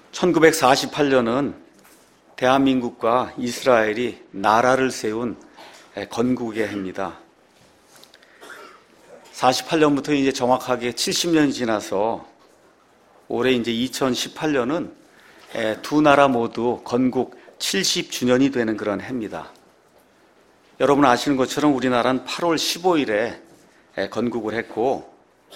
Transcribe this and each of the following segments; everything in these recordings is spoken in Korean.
1948년은 대한민국과 이스라엘이 나라를 세운 건국의 해입니다. 48년부터 이제 정확하게 70년이 지나서 올해 이제 2018년은 두 나라 모두 건국 70주년이 되는 그런 해입니다. 여러분 아시는 것처럼 우리나라는 8월 15일에 건국을 했고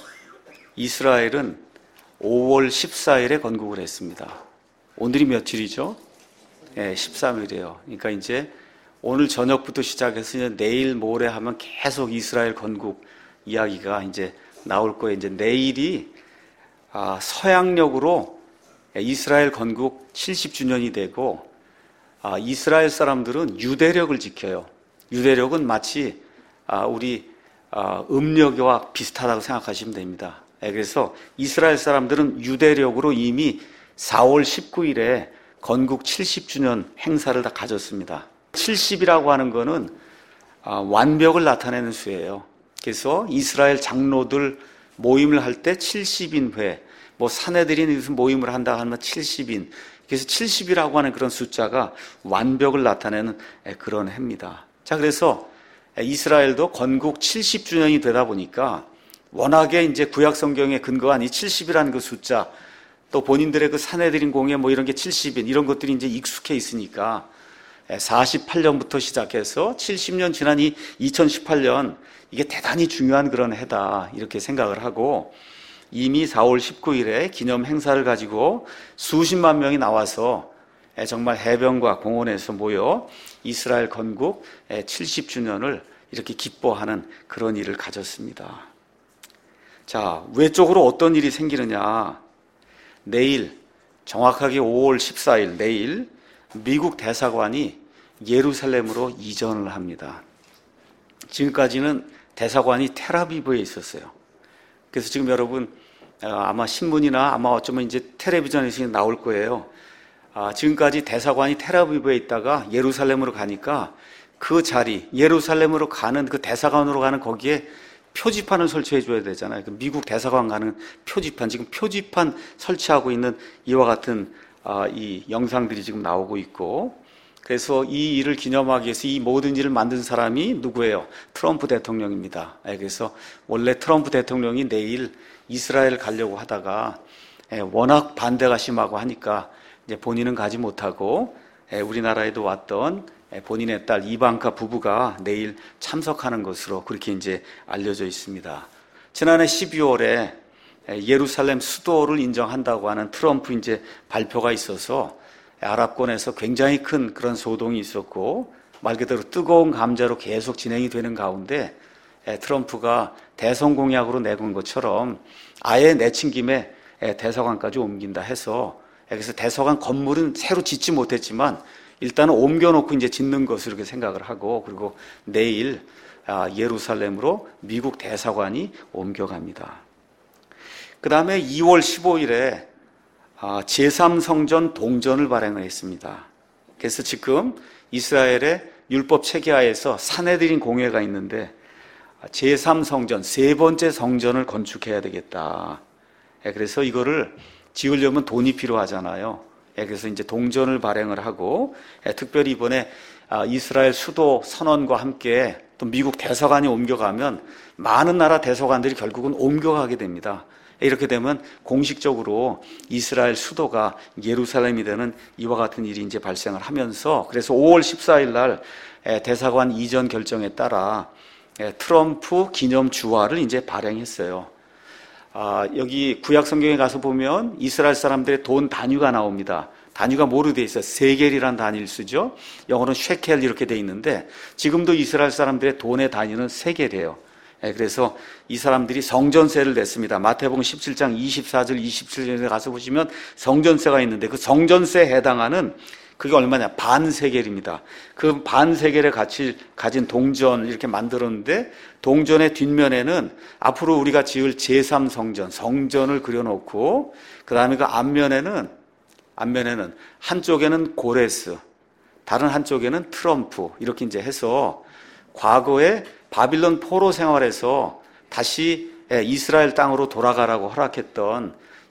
이스라엘은 5월 14일에 건국을 했습니다. 오늘이 며칠이죠? 13일이에요. 그러니까 이제 오늘 저녁부터 시작해서 이제 내일 모레 하면 계속 이스라엘 건국 이야기가 이제 나올 거예요. 이제 내일이 서양력으로 이스라엘 건국 70주년이 되고 이스라엘 사람들은 유대력을 지켜요. 유대력은 마치 우리 음력과 비슷하다고 생각하시면 됩니다. 그래서 이스라엘 사람들은 유대력으로 이미 4월 19일에 건국 70주년 행사를 다 가졌습니다. 70이라고 하는 거는 완벽을 나타내는 수예요. 그래서 이스라엘 장로들 모임을 할 때 70인 회, 사내들이 무슨 모임을 한다 하면 70인. 그래서 70이라고 하는 그런 숫자가 완벽을 나타내는 그런 해입니다. 자, 그래서 이스라엘도 건국 70주년이 되다 보니까 워낙에 이제 구약 성경에 근거한 이 70이라는 그 숫자, 또 본인들의 그 사내들인 공예 이런 게 70인, 이런 것들이 이제 익숙해 있으니까 48년부터 시작해서 70년 지난 이 2018년, 이게 대단히 중요한 그런 해다, 이렇게 생각을 하고 이미 4월 19일에 기념 행사를 가지고 수십만 명이 나와서 정말 해변과 공원에서 모여 이스라엘 건국 70주년을 이렇게 기뻐하는 그런 일을 가졌습니다. 자, 외적으로 어떤 일이 생기느냐? 내일, 정확하게 5월 14일 내일 미국 대사관이 예루살렘으로 이전을 합니다. 지금까지는 대사관이 텔아비브에 있었어요. 그래서 지금 여러분 아마 신문이나 아마 어쩌면 이제 텔레비전에서 나올 거예요. 지금까지 대사관이 텔아비브에 있다가 예루살렘으로 가니까 그 자리, 예루살렘으로 가는 그 대사관으로 가는 거기에 표지판을 설치해 줘야 되잖아요. 미국 대사관 가는 표지판, 지금 표지판 설치하고 있는 이와 같은 이 영상들이 지금 나오고 있고, 그래서 이 일을 기념하기 위해서 이 모든 일을 만든 사람이 누구예요? 트럼프 대통령입니다. 그래서 원래 트럼프 대통령이 내일 이스라엘 가려고 하다가 워낙 반대가 심하고 하니까 이제 본인은 가지 못하고 우리나라에도 왔던 본인의 딸 이방카 부부가 내일 참석하는 것으로 그렇게 이제 알려져 있습니다. 지난해 12월에 예루살렘 수도를 인정한다고 하는 트럼프 이제 발표가 있어서 아랍권에서 굉장히 큰 그런 소동이 있었고 말 그대로 뜨거운 감자로 계속 진행이 되는 가운데 트럼프가 대선 공약으로 내건 것처럼 아예 내친 김에 대사관까지 옮긴다 해서, 그래서 대사관 건물은 새로 짓지 못했지만 일단은 옮겨놓고 이제 짓는 것으로 이렇게 생각을 하고, 그리고 내일 예루살렘으로 미국 대사관이 옮겨갑니다. 그 다음에 2월 15일에 제3성전 동전을 발행을 했습니다. 그래서 지금 이스라엘의 율법 체계하에서 사내들인 공회가 있는데 제3성전, 세 번째 성전을 건축해야 되겠다. 그래서 이거를 지으려면 돈이 필요하잖아요. 그래서 이제 동전을 발행을 하고, 특별히 이번에 이스라엘 수도 선언과 함께 또 미국 대사관이 옮겨가면 많은 나라 대사관들이 결국은 옮겨가게 됩니다. 이렇게 되면 공식적으로 이스라엘 수도가 예루살렘이 되는 이와 같은 일이 이제 발생을 하면서, 그래서 5월 14일 날 대사관 이전 결정에 따라 트럼프 기념 주화를 이제 발행했어요. 여기 구약 성경에 가서 보면 이스라엘 사람들의 돈 단위가 나옵니다. 단위가 뭐로 돼 있어요? 세겔이란 단위를 쓰죠. 영어로는 쉐켈 이렇게 돼 있는데 지금도 이스라엘 사람들의 돈의 단위는 세겔이에요. 그래서 이 사람들이 성전세를 냈습니다. 마태복음 17장 24절 27절에 가서 보시면 성전세가 있는데 그 성전세에 해당하는 그게 얼마냐? 반세겔입니다. 그 반세겔의 가치를 가진 동전 이렇게 만들었는데 동전의 뒷면에는 앞으로 우리가 지을 제3성전, 성전을 그려놓고 그 다음에 그 앞면에는 한쪽에는 고레스, 다른 한쪽에는 트럼프 이렇게 이제 해서 과거에 바빌론 포로 생활에서 다시 이스라엘 땅으로 돌아가라고 허락했던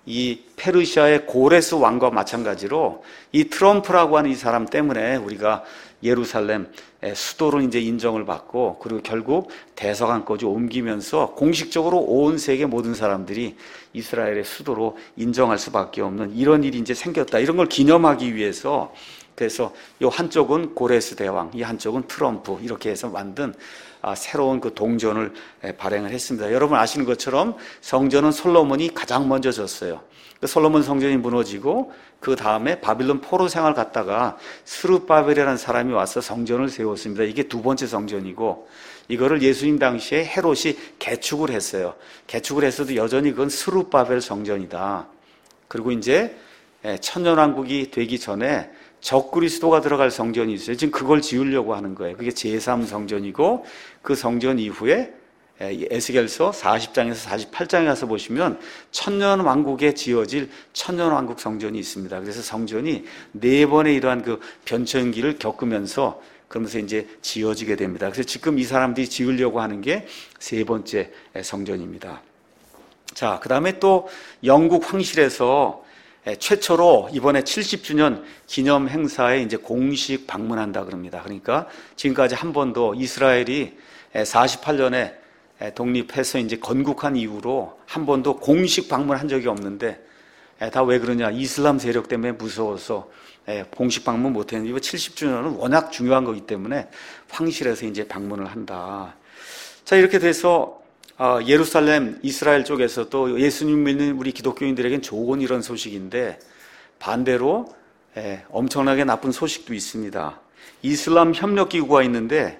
이 페르시아의 고레스 왕과 마찬가지로 이 트럼프라고 하는 이 사람 때문에 우리가 예루살렘 수도로 이제 인정을 받고, 그리고 결국 대사관까지 옮기면서 공식적으로 온 세계 모든 사람들이 이스라엘의 수도로 인정할 수밖에 없는 이런 일이 이제 생겼다. 이런 걸 기념하기 위해서, 그래서 이 한쪽은 고레스 대왕, 이 한쪽은 트럼프, 이렇게 해서 만든 새로운 그 동전을 발행을 했습니다. 여러분 아시는 것처럼 성전은 솔로몬이 가장 먼저 졌어요. 그 솔로몬 성전이 무너지고 그 다음에 바빌론 포로 생활 갔다가 스룹바벨이라는 사람이 와서 성전을 세웠습니다. 이게 두 번째 성전이고, 이거를 예수님 당시에 헤롯이 개축을 했어요. 개축을 했어도 여전히 그건 스룹바벨 성전이다. 그리고 이제 천년왕국이 되기 전에 적그리스도가 들어갈 성전이 있어요. 지금 그걸 지으려고 하는 거예요. 그게 제3성전이고, 그 성전 이후에 에스겔서 40장에서 48장에 가서 보시면 천년왕국에 지어질 천년왕국 성전이 있습니다. 그래서 성전이 4번의 이러한 그 변천기를 겪으면서 그러면서 이제 지어지게 됩니다. 그래서 지금 이 사람들이 지으려고 하는 게 3번째 성전입니다. 자, 그 다음에 또 영국 황실에서 최초로 이번에 70주년 기념 행사에 이제 공식 방문한다 그럽니다. 그러니까 지금까지 한 번도 이스라엘이 48년에 독립해서 이제 건국한 이후로 한 번도 공식 방문한 적이 없는데, 다 왜 그러냐? 이슬람 세력 때문에 무서워서 공식 방문 못 했는데, 이거 70주년은 워낙 중요한 거기 때문에 황실에서 이제 방문을 한다. 자, 이렇게 돼서 예루살렘, 이스라엘 쪽에서도 예수님 믿는 우리 기독교인들에겐 좋은 이런 소식인데, 반대로 엄청나게 나쁜 소식도 있습니다. 이슬람 협력기구가 있는데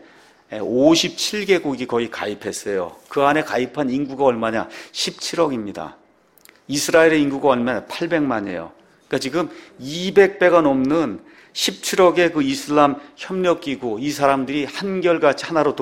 57개국이 거의 가입했어요. 그 안에 가입한 인구가 얼마냐? 17억입니다. 이스라엘의 인구가 얼마냐? 800만이에요. 그러니까 지금 200배가 넘는 17억의 그 이슬람 협력기구, 이 사람들이 한결같이 하나로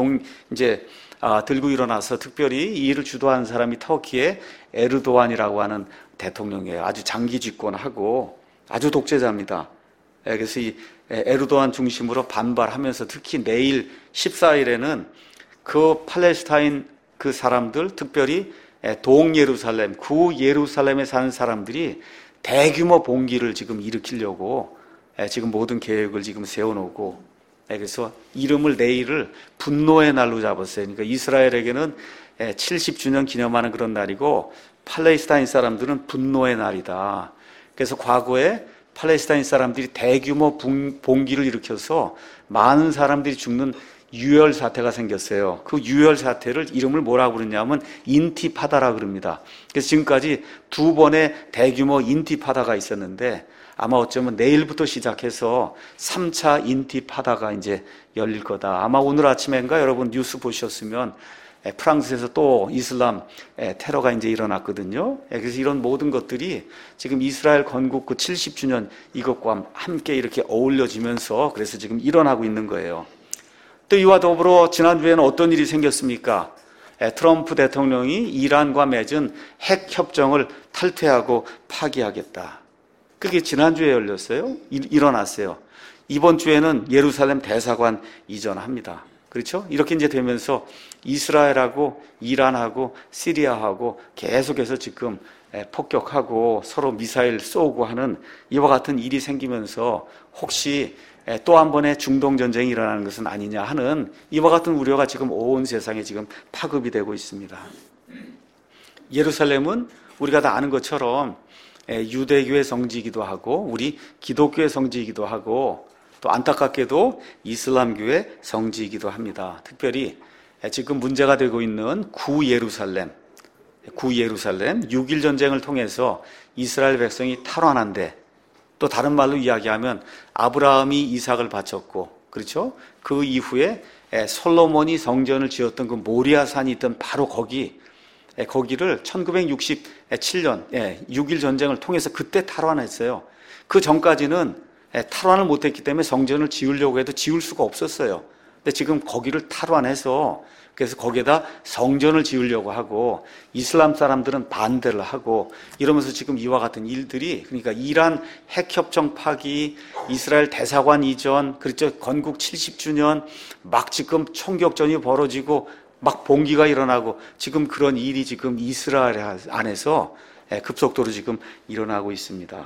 들고 일어나서, 특별히 이 일을 주도한 사람이 터키의 에르도안이라고 하는 대통령이에요. 아주 장기 집권하고 아주 독재자입니다. 그래서 이 에르도안 중심으로 반발하면서, 특히 내일 14일에는 그 팔레스타인 그 사람들, 특별히 동예루살렘, 구예루살렘에 사는 사람들이 대규모 봉기를 지금 일으키려고 지금 모든 계획을 지금 세워놓고, 그래서 이름을 내일을 분노의 날로 잡았어요. 그러니까 이스라엘에게는 70주년 기념하는 그런 날이고, 팔레스타인 사람들은 분노의 날이다. 그래서 과거에 팔레스타인 사람들이 대규모 봉기를 일으켜서 많은 사람들이 죽는 유혈 사태가 생겼어요. 그 유혈 사태를 이름을 뭐라고 그러냐면 인티파다라고 그럽니다. 그래서 지금까지 2번의 대규모 인티파다가 있었는데, 아마 어쩌면 내일부터 시작해서 3차 인티파다가 이제 열릴 거다. 아마 오늘 아침엔가 여러분 뉴스 보셨으면 프랑스에서 또 이슬람 테러가 이제 일어났거든요. 그래서 이런 모든 것들이 지금 이스라엘 건국 그 70주년 이것과 함께 이렇게 어울려지면서 그래서 지금 일어나고 있는 거예요. 또 이와 더불어 지난주에는 어떤 일이 생겼습니까? 트럼프 대통령이 이란과 맺은 핵 협정을 탈퇴하고 파기하겠다. 그게 지난주에 열렸어요. 일어났어요. 이번 주에는 예루살렘 대사관 이전합니다. 그렇죠? 이렇게 이제 되면서 이스라엘하고 이란하고 시리아하고 계속해서 지금 폭격하고 서로 미사일 쏘고 하는 이와 같은 일이 생기면서 혹시 또 한 번의 중동 전쟁이 일어나는 것은 아니냐 하는 이와 같은 우려가 지금 온 세상에 지금 파급이 되고 있습니다. 예루살렘은 우리가 다 아는 것처럼 유대교의 성지이기도 하고 우리 기독교의 성지이기도 하고 또 안타깝게도 이슬람교의 성지이기도 합니다. 특별히 지금 문제가 되고 있는 구예루살렘 6.1 전쟁을 통해서 이스라엘 백성이 탈환한 데, 또 다른 말로 이야기하면 아브라함이 이삭을 바쳤고, 그렇죠? 그 이후에 솔로몬이 성전을 지었던 그 모리아산이 있던 바로 거기를 1967년 6.1 전쟁을 통해서 그때 탈환했어요. 그 전까지는 탈환을 못했기 때문에 성전을 지으려고 해도 지을 수가 없었어요. 근데 지금 거기를 탈환해서 그래서 거기에다 성전을 지으려고 하고 이슬람 사람들은 반대를 하고 이러면서 지금 이와 같은 일들이, 그러니까 이란 핵협정 파기, 이스라엘 대사관 이전, 그렇죠, 건국 70주년 막 지금 총격전이 벌어지고 막 봉기가 일어나고 지금 그런 일이 지금 이스라엘 안에서 급속도로 지금 일어나고 있습니다.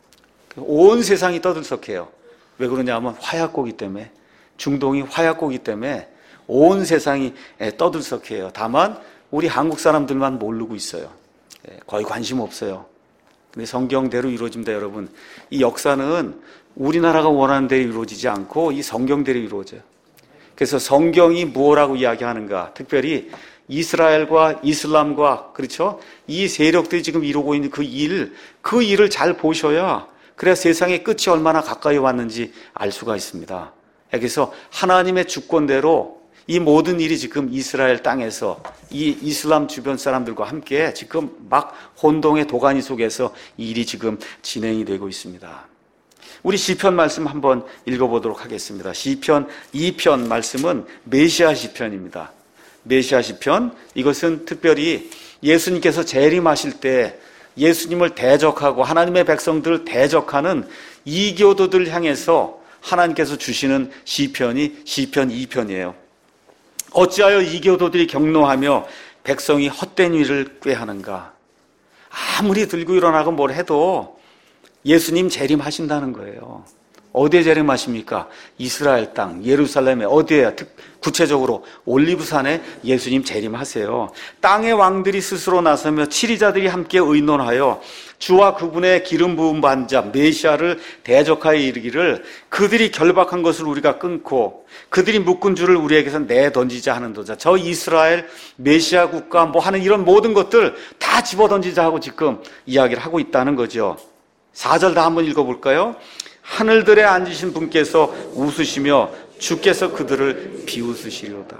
온 세상이 떠들썩해요. 왜 그러냐면 화약고기 때문에, 중동이 화약고기 때문에 온 세상이 떠들썩해요. 다만 우리 한국 사람들만 모르고 있어요. 거의 관심 없어요. 근데 성경대로 이루어집니다, 여러분. 이 역사는 우리나라가 원하는 대로 이루어지지 않고 이 성경대로 이루어져요. 그래서 성경이 무엇라고 이야기하는가? 특별히 이스라엘과 이슬람과, 그렇죠? 이 세력들이 지금 이루고 있는 그 일을 잘 보셔야, 그래야 세상의 끝이 얼마나 가까이 왔는지 알 수가 있습니다. 그래서 하나님의 주권대로 이 모든 일이 지금 이스라엘 땅에서 이 이슬람 주변 사람들과 함께 지금 막 혼동의 도가니 속에서 이 일이 지금 진행이 되고 있습니다. 우리 시편 말씀 한번 읽어보도록 하겠습니다. 시편 2편 말씀은 메시아 시편입니다. 메시아 시편, 이것은 특별히 예수님께서 재림하실 때 예수님을 대적하고 하나님의 백성들을 대적하는 이교도들 향해서 하나님께서 주시는 시편이 시편 2편이에요. 어찌하여 이교도들이 경노하며 백성이 헛된 일을 꾀하는가? 아무리 들고 일어나고 뭘 해도 예수님 재림하신다는 거예요. 어디에 재림하십니까? 이스라엘 땅, 예루살렘에. 어디에요? 구체적으로 올리브산에 예수님 재림하세요. 땅의 왕들이 스스로 나서며 치리자들이 함께 의논하여 주와 그분의 기름 부음 받은 자 메시아를 대적하여 이르기를, 그들이 결박한 것을 우리가 끊고 그들이 묶은 줄을 우리에게서 내던지자 하는도다. 저 이스라엘 메시아 국가 뭐 하는 이런 모든 것들 다 집어던지자 하고 지금 이야기를 하고 있다는 거죠. 4절 다 한번 읽어볼까요? 하늘들에 앉으신 분께서 웃으시며 주께서 그들을 비웃으시리로다.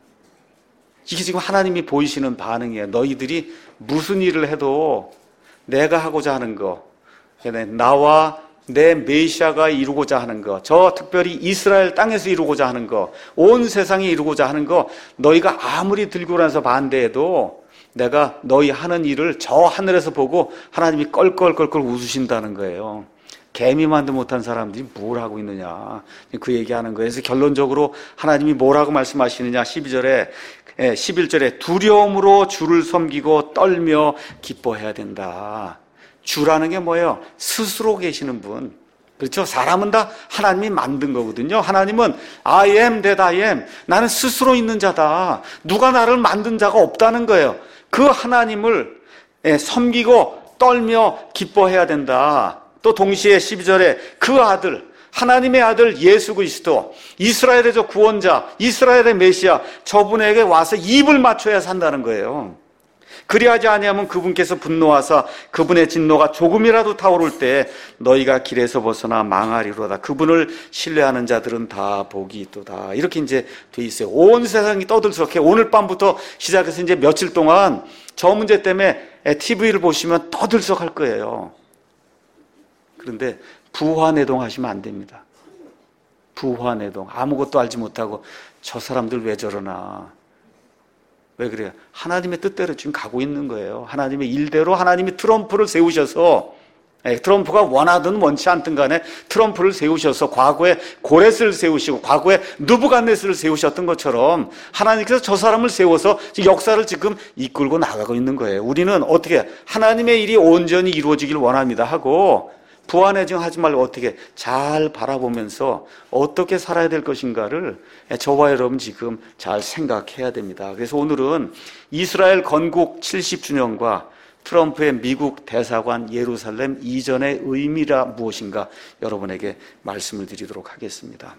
이게 지금 하나님이 보이시는 반응이에요. 너희들이 무슨 일을 해도 내가 하고자 하는 거, 나와 내 메시아가 이루고자 하는 거, 저 특별히 이스라엘 땅에서 이루고자 하는 거, 온 세상에 이루고자 하는 거, 너희가 아무리 들고 나서 반대해도 내가 너희 하는 일을 저 하늘에서 보고 하나님이 껄껄껄껄 웃으신다는 거예요. 개미만도 못한 사람들이 뭘 하고 있느냐, 그 얘기하는 거예요. 그래서 결론적으로 하나님이 뭐라고 말씀하시느냐, 11절에 두려움으로 주를 섬기고 떨며 기뻐해야 된다. 주라는 게 뭐예요? 스스로 계시는 분. 그렇죠? 사람은 다 하나님이 만든 거거든요. 하나님은 I am that I am. 나는 스스로 있는 자다. 누가 나를 만든 자가 없다는 거예요. 그 하나님을 섬기고 떨며 기뻐해야 된다. 또 동시에 12절에 그 아들, 하나님의 아들 예수 그리스도, 이스라엘의 저 구원자, 이스라엘의 메시아, 저분에게 와서 입을 맞춰야 산다는 거예요. 그리하지 아니하면 그분께서 분노하사 그분의 진노가 조금이라도 타오를 때 너희가 길에서 벗어나 망하리로다. 그분을 신뢰하는 자들은 다 복이 있도다. 이렇게 이제 돼 있어요. 온 세상이 떠들썩해. 오늘 밤부터 시작해서 이제 며칠 동안 저 문제 때문에 TV를 보시면 떠들썩할 거예요. 그런데 부화내동 하시면 안 됩니다. 부화내동. 아무것도 알지 못하고 저 사람들 왜 저러나. 왜 그래요? 하나님의 뜻대로 지금 가고 있는 거예요. 하나님의 일대로 하나님이 트럼프를 세우셔서, 트럼프가 원하든 원치 않든 간에 트럼프를 세우셔서 과거에 고레스를 세우시고 과거에 느부갓네스를 세우셨던 것처럼 하나님께서 저 사람을 세워서 역사를 지금 이끌고 나가고 있는 거예요. 우리는 어떻게 하나님의 일이 온전히 이루어지길 원합니다 하고 부안해증 하지 말고 어떻게 잘 바라보면서 어떻게 살아야 될 것인가를 저와 여러분 지금 잘 생각해야 됩니다. 그래서 오늘은 이스라엘 건국 70주년과 트럼프의 미국 대사관 예루살렘 이전의 의미라 무엇인가 여러분에게 말씀을 드리도록 하겠습니다.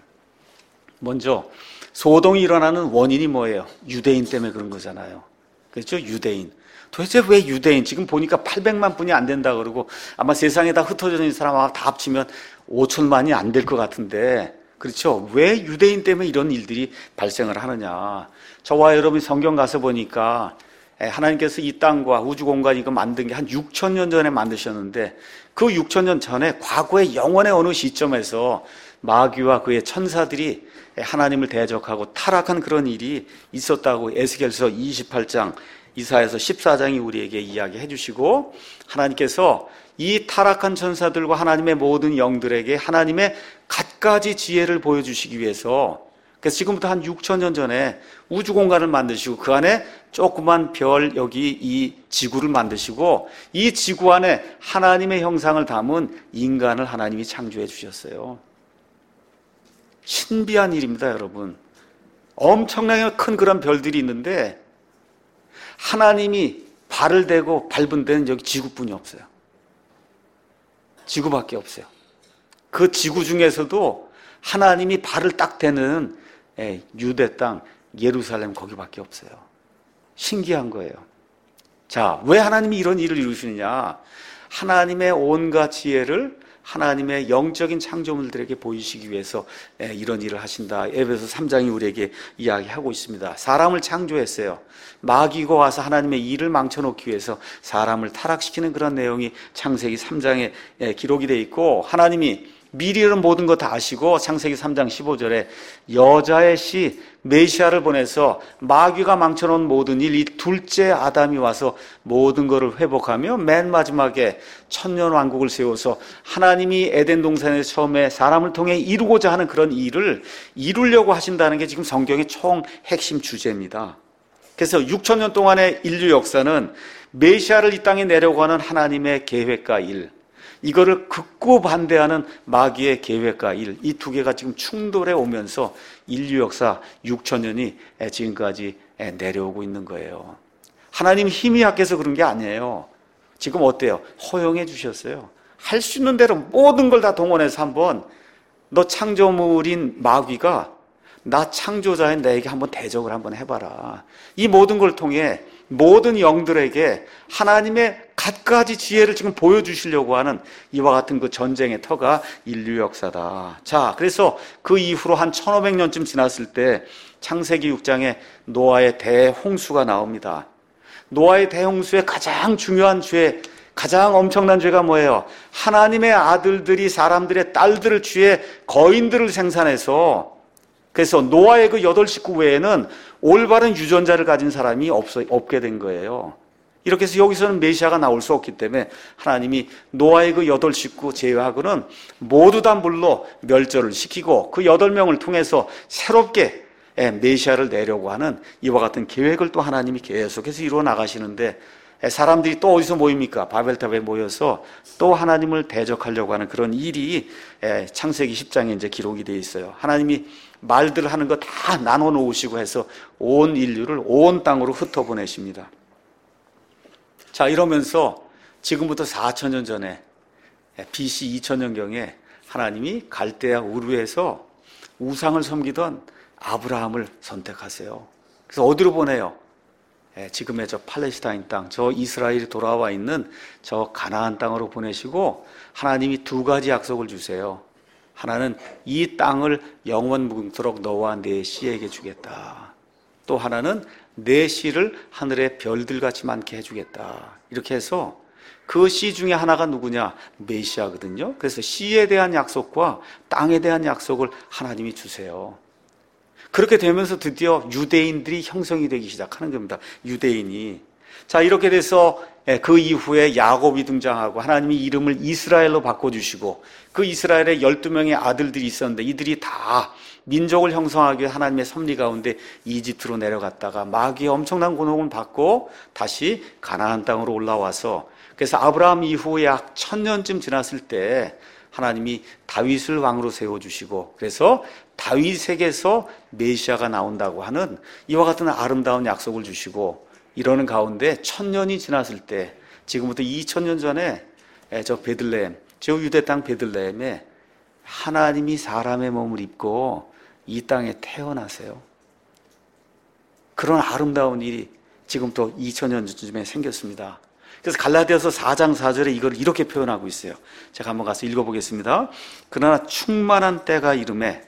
먼저 소동이 일어나는 원인이 뭐예요? 유대인 때문에 그런 거잖아요. 그렇죠? 유대인. 도대체 왜 유대인? 지금 보니까 800만 분이 안 된다 그러고 아마 세상에 다 흩어져 있는 사람하고 다 합치면 5천만이 안 될 것 같은데, 그렇죠? 왜 유대인 때문에 이런 일들이 발생을 하느냐? 저와 여러분이 성경 가서 보니까 하나님께서 이 땅과 우주 공간 이거 만든 게 한 6,000년 전에 만드셨는데 그 6,000년 전에 과거의 영원의 어느 시점에서 마귀와 그의 천사들이 하나님을 대적하고 타락한 그런 일이 있었다고 에스겔서 28장, 이사야서 14장이 우리에게 이야기해 주시고, 하나님께서 이 타락한 천사들과 하나님의 모든 영들에게 하나님의 갖가지 지혜를 보여주시기 위해서 그래서 지금부터 한 6천 년 전에 우주 공간을 만드시고 그 안에 조그만 별, 여기 이 지구를 만드시고 이 지구 안에 하나님의 형상을 담은 인간을 하나님이 창조해 주셨어요. 신비한 일입니다, 여러분. 엄청나게 큰 그런 별들이 있는데 하나님이 발을 대고 밟은 데는 여기 지구뿐이 없어요. 지구밖에 없어요. 그 지구 중에서도 하나님이 발을 딱 대는 유대 땅 예루살렘 거기밖에 없어요. 신기한 거예요. 자, 왜 하나님이 이런 일을 이루시느냐? 하나님의 온갖 지혜를 하나님의 영적인 창조물들에게 보이시기 위해서 이런 일을 하신다. 에베소 3장이 우리에게 이야기하고 있습니다. 사람을 창조했어요. 마귀가 와서 하나님의 일을 망쳐놓기 위해서 사람을 타락시키는 그런 내용이 창세기 3장에 기록이 되어 있고, 하나님이 미리는 모든 거 다 아시고 창세기 3장 15절에 여자의 씨 메시아를 보내서 마귀가 망쳐놓은 모든 일, 이 둘째 아담이 와서 모든 것을 회복하며 맨 마지막에 천년 왕국을 세워서 하나님이 에덴 동산에 처음에 사람을 통해 이루고자 하는 그런 일을 이루려고 하신다는 게 지금 성경의 총 핵심 주제입니다. 그래서 6천 년 동안의 인류 역사는 메시아를 이 땅에 내려가는 하나님의 계획과 일, 이거를 극구 반대하는 마귀의 계획과 일, 이 두 개가 지금 충돌해 오면서 인류 역사 6천 년이 지금까지 내려오고 있는 거예요. 하나님 힘이 약해서 그런 게 아니에요. 지금 어때요? 허용해 주셨어요. 할 수 있는 대로 모든 걸 다 동원해서 한번 너 창조물인 마귀가 나 창조자인 나에게 한번 대적을 한번 해봐라. 이 모든 걸 통해 모든 영들에게 하나님의 갖가지 지혜를 지금 보여주시려고 하는 이와 같은 그 전쟁의 터가 인류 역사다. 자, 그래서 그 이후로 한 1500년쯤 지났을 때 창세기 6장에 노아의 대홍수가 나옵니다. 노아의 대홍수의 가장 중요한 죄, 가장 엄청난 죄가 뭐예요? 하나님의 아들들이 사람들의 딸들을 취해 거인들을 생산해서, 그래서 노아의 그 8식구 외에는 올바른 유전자를 가진 사람이 없게 된 거예요. 이렇게 해서 여기서는 메시아가 나올 수 없기 때문에 하나님이 노아의 그 8식구 제외하고는 모두 다 물로 멸절을 시키고 그 8명을 통해서 새롭게 메시아를 내려고 하는 이와 같은 계획을 또 하나님이 계속해서 이루어 나가시는데, 사람들이 또 어디서 모입니까? 바벨탑에 모여서 또 하나님을 대적하려고 하는 그런 일이 창세기 10장에 이제 기록이 되어 있어요. 하나님이 말들 하는 거 다 나눠 놓으시고 해서 온 인류를 온 땅으로 흩어보내십니다. 자, 이러면서 지금부터 4천년 전에 BC 2000년경에 하나님이 갈대아 우르에서 우상을 섬기던 아브라함을 선택하세요. 그래서 어디로 보내요? 지금의 저 팔레스타인 땅, 저 이스라엘이 돌아와 있는 저 가나안 땅으로 보내시고 하나님이 두 가지 약속을 주세요. 하나는 이 땅을 영원 무궁토록 너와 네 씨에게 주겠다. 또 하나는 네 씨를 하늘의 별들같이 많게 해주겠다. 이렇게 해서 그 씨 중에 하나가 누구냐? 메시아거든요. 그래서 씨에 대한 약속과 땅에 대한 약속을 하나님이 주세요. 그렇게 되면서 드디어 유대인들이 형성이 되기 시작하는 겁니다. 유대인이. 자, 이렇게 돼서 그 이후에 야곱이 등장하고 하나님이 이름을 이스라엘로 바꿔주시고 그 이스라엘에 12명의 아들들이 있었는데 이들이 다 민족을 형성하기 위해 하나님의 섭리 가운데 이집트로 내려갔다가 마귀의 엄청난 곤혹을 받고 다시 가나안 땅으로 올라와서, 그래서 아브라함 이후에 약 1000년쯤 지났을 때 하나님이 다윗을 왕으로 세워주시고, 그래서 다윗에게서 메시아가 나온다고 하는 이와 같은 아름다운 약속을 주시고, 이러는 가운데 1000년이 지났을 때 지금부터 2000년 전에 저 베들레헴, 저 유대 땅 베들레헴에 하나님이 사람의 몸을 입고 이 땅에 태어나세요. 그런 아름다운 일이 지금부터 2000년 전쯤에 생겼습니다. 그래서 갈라디아서 4장 4절에 이걸 이렇게 표현하고 있어요. 제가 한번 가서 읽어보겠습니다. 그러나 충만한 때가 이르매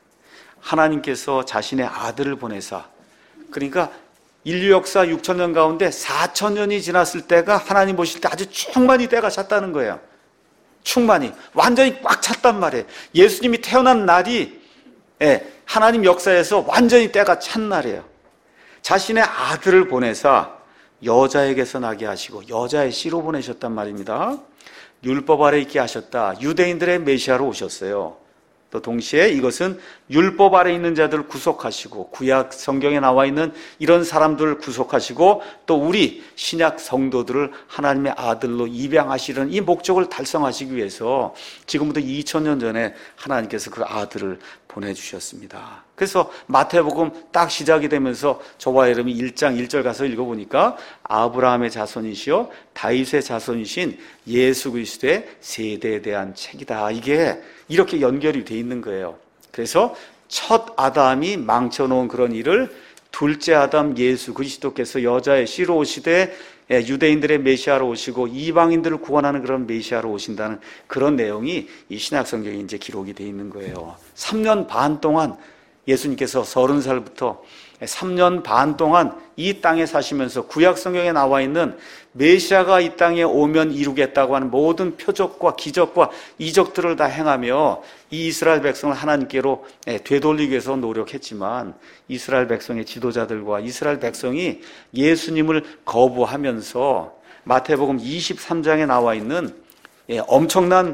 하나님께서 자신의 아들을 보내사, 그러니까 인류 역사 6천년 가운데 4천년이 지났을 때가 하나님 보실 때 아주 충만히 때가 찼다는 거예요. 충만히 완전히 꽉 찼단 말이에요. 예수님이 태어난 날이 하나님 역사에서 완전히 때가 찬 날이에요. 자신의 아들을 보내사 여자에게서 나게 하시고 여자의 씨로 보내셨단 말입니다. 율법 아래 있게 하셨다. 유대인들의 메시아로 오셨어요. 또 동시에 이것은 율법 아래 있는 자들을 구속하시고 구약 성경에 나와 있는 이런 사람들을 구속하시고 또 우리 신약 성도들을 하나님의 아들로 입양하시려는 이 목적을 달성하시기 위해서 지금부터 2000년 전에 하나님께서 그 아들을 보내주셨습니다. 그래서 마태복음 딱 시작이 되면서 저와 여러분이 1장 1절 가서 읽어보니까 아브라함의 자손이시요 다윗의 자손이신 예수 그리스도의 세대에 대한 책이다. 이게 이렇게 연결이 돼 있는 거예요. 그래서 첫 아담이 망쳐놓은 그런 일을 둘째 아담 예수 그리스도께서 여자의 씨로 오시되 유대인들의 메시아로 오시고 이방인들을 구원하는 그런 메시아로 오신다는 그런 내용이 이 신약 성경에 이제 기록이 돼 있는 거예요. 3년 반 동안 예수님께서 30살부터 3년 반 동안 이 땅에 사시면서 구약 성경에 나와 있는 메시아가 이 땅에 오면 이루겠다고 하는 모든 표적과 기적과 이적들을 다 행하며 이 이스라엘 백성을 하나님께로 되돌리기 위해서 노력했지만 이스라엘 백성의 지도자들과 이스라엘 백성이 예수님을 거부하면서 마태복음 23장에 나와 있는 엄청난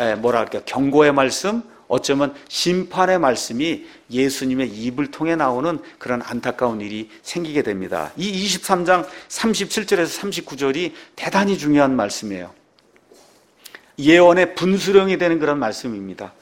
경고의 말씀, 어쩌면 심판의 말씀이 예수님의 입을 통해 나오는 그런 안타까운 일이 생기게 됩니다. 이 23장 37절에서 39절이 대단히 중요한 말씀이에요. 예언의 분수령이 되는 그런 말씀입니다.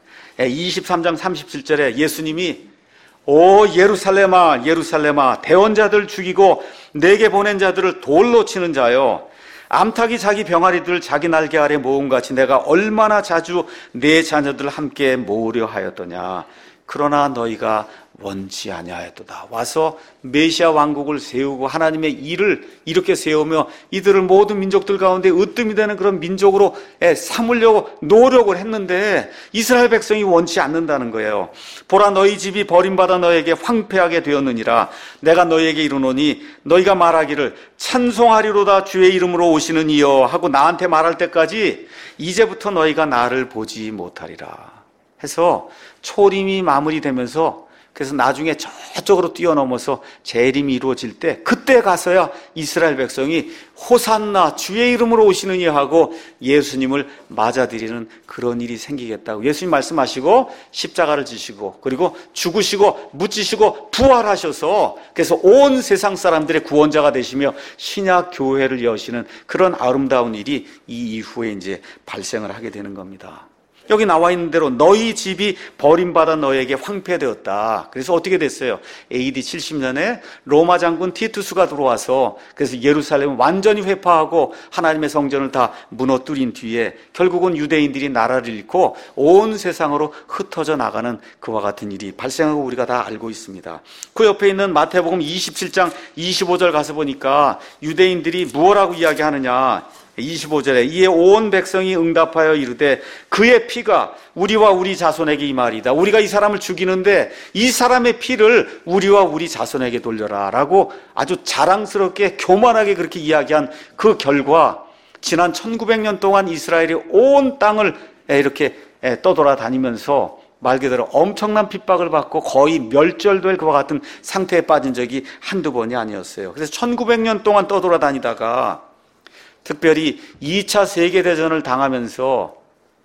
23장 37절에 예수님이 오 예루살렘아 예루살렘아 대언자들 죽이고 내게 보낸 자들을 돌로 치는 자여 암탉이 자기 병아리들 자기 날개 아래 모음같이 내가 얼마나 자주 내 자녀들을 함께 모으려 하였더냐. 그러나 너희가 원치 아니하였도다. 와서 메시아 왕국을 세우고 하나님의 일을 이렇게 세우며 이들을 모든 민족들 가운데 으뜸이 되는 그런 민족으로 삼으려고 노력을 했는데 이스라엘 백성이 원치 않는다는 거예요. 보라 너희 집이 버림받아 너에게 황폐하게 되었느니라. 내가 너희에게 이르노니 너희가 말하기를 찬송하리로다 주의 이름으로 오시는 이여 하고 나한테 말할 때까지 이제부터 너희가 나를 보지 못하리라 해서 초림이 마무리되면서 그래서 나중에 저쪽으로 뛰어넘어서 재림이 이루어질 때 그때 가서야 이스라엘 백성이 호산나 주의 이름으로 오시느니 하고 예수님을 맞아들이는 그런 일이 생기겠다고 예수님 말씀하시고 십자가를 지시고 그리고 죽으시고 묻히시고 부활하셔서 그래서 온 세상 사람들의 구원자가 되시며 신약 교회를 여시는 그런 아름다운 일이 이 이후에 이제 발생을 하게 되는 겁니다. 여기 나와 있는 대로 너희 집이 버림받아 너에게 황폐되었다. 그래서 어떻게 됐어요? AD 70년에 로마 장군 티투스가 들어와서 그래서 예루살렘을 완전히 회파하고 하나님의 성전을 다 무너뜨린 뒤에 결국은 유대인들이 나라를 잃고 온 세상으로 흩어져 나가는 그와 같은 일이 발생하고 우리가 다 알고 있습니다. 그 옆에 있는 마태복음 27장 25절 가서 보니까 유대인들이 무엇라고 이야기하느냐 25절에 이에 온 백성이 응답하여 이르되 그의 피가 우리와 우리 자손에게 임하리이다. 우리가 이 사람을 죽이는데 이 사람의 피를 우리와 우리 자손에게 돌려라 라고 아주 자랑스럽게 교만하게 그렇게 이야기한 그 결과 지난 1900년 동안 이스라엘이 온 땅을 이렇게 떠돌아다니면서 말 그대로 엄청난 핍박을 받고 거의 멸절될 것과 같은 상태에 빠진 적이 한두 번이 아니었어요. 그래서 1900년 동안 떠돌아다니다가 특별히 2차 세계대전을 당하면서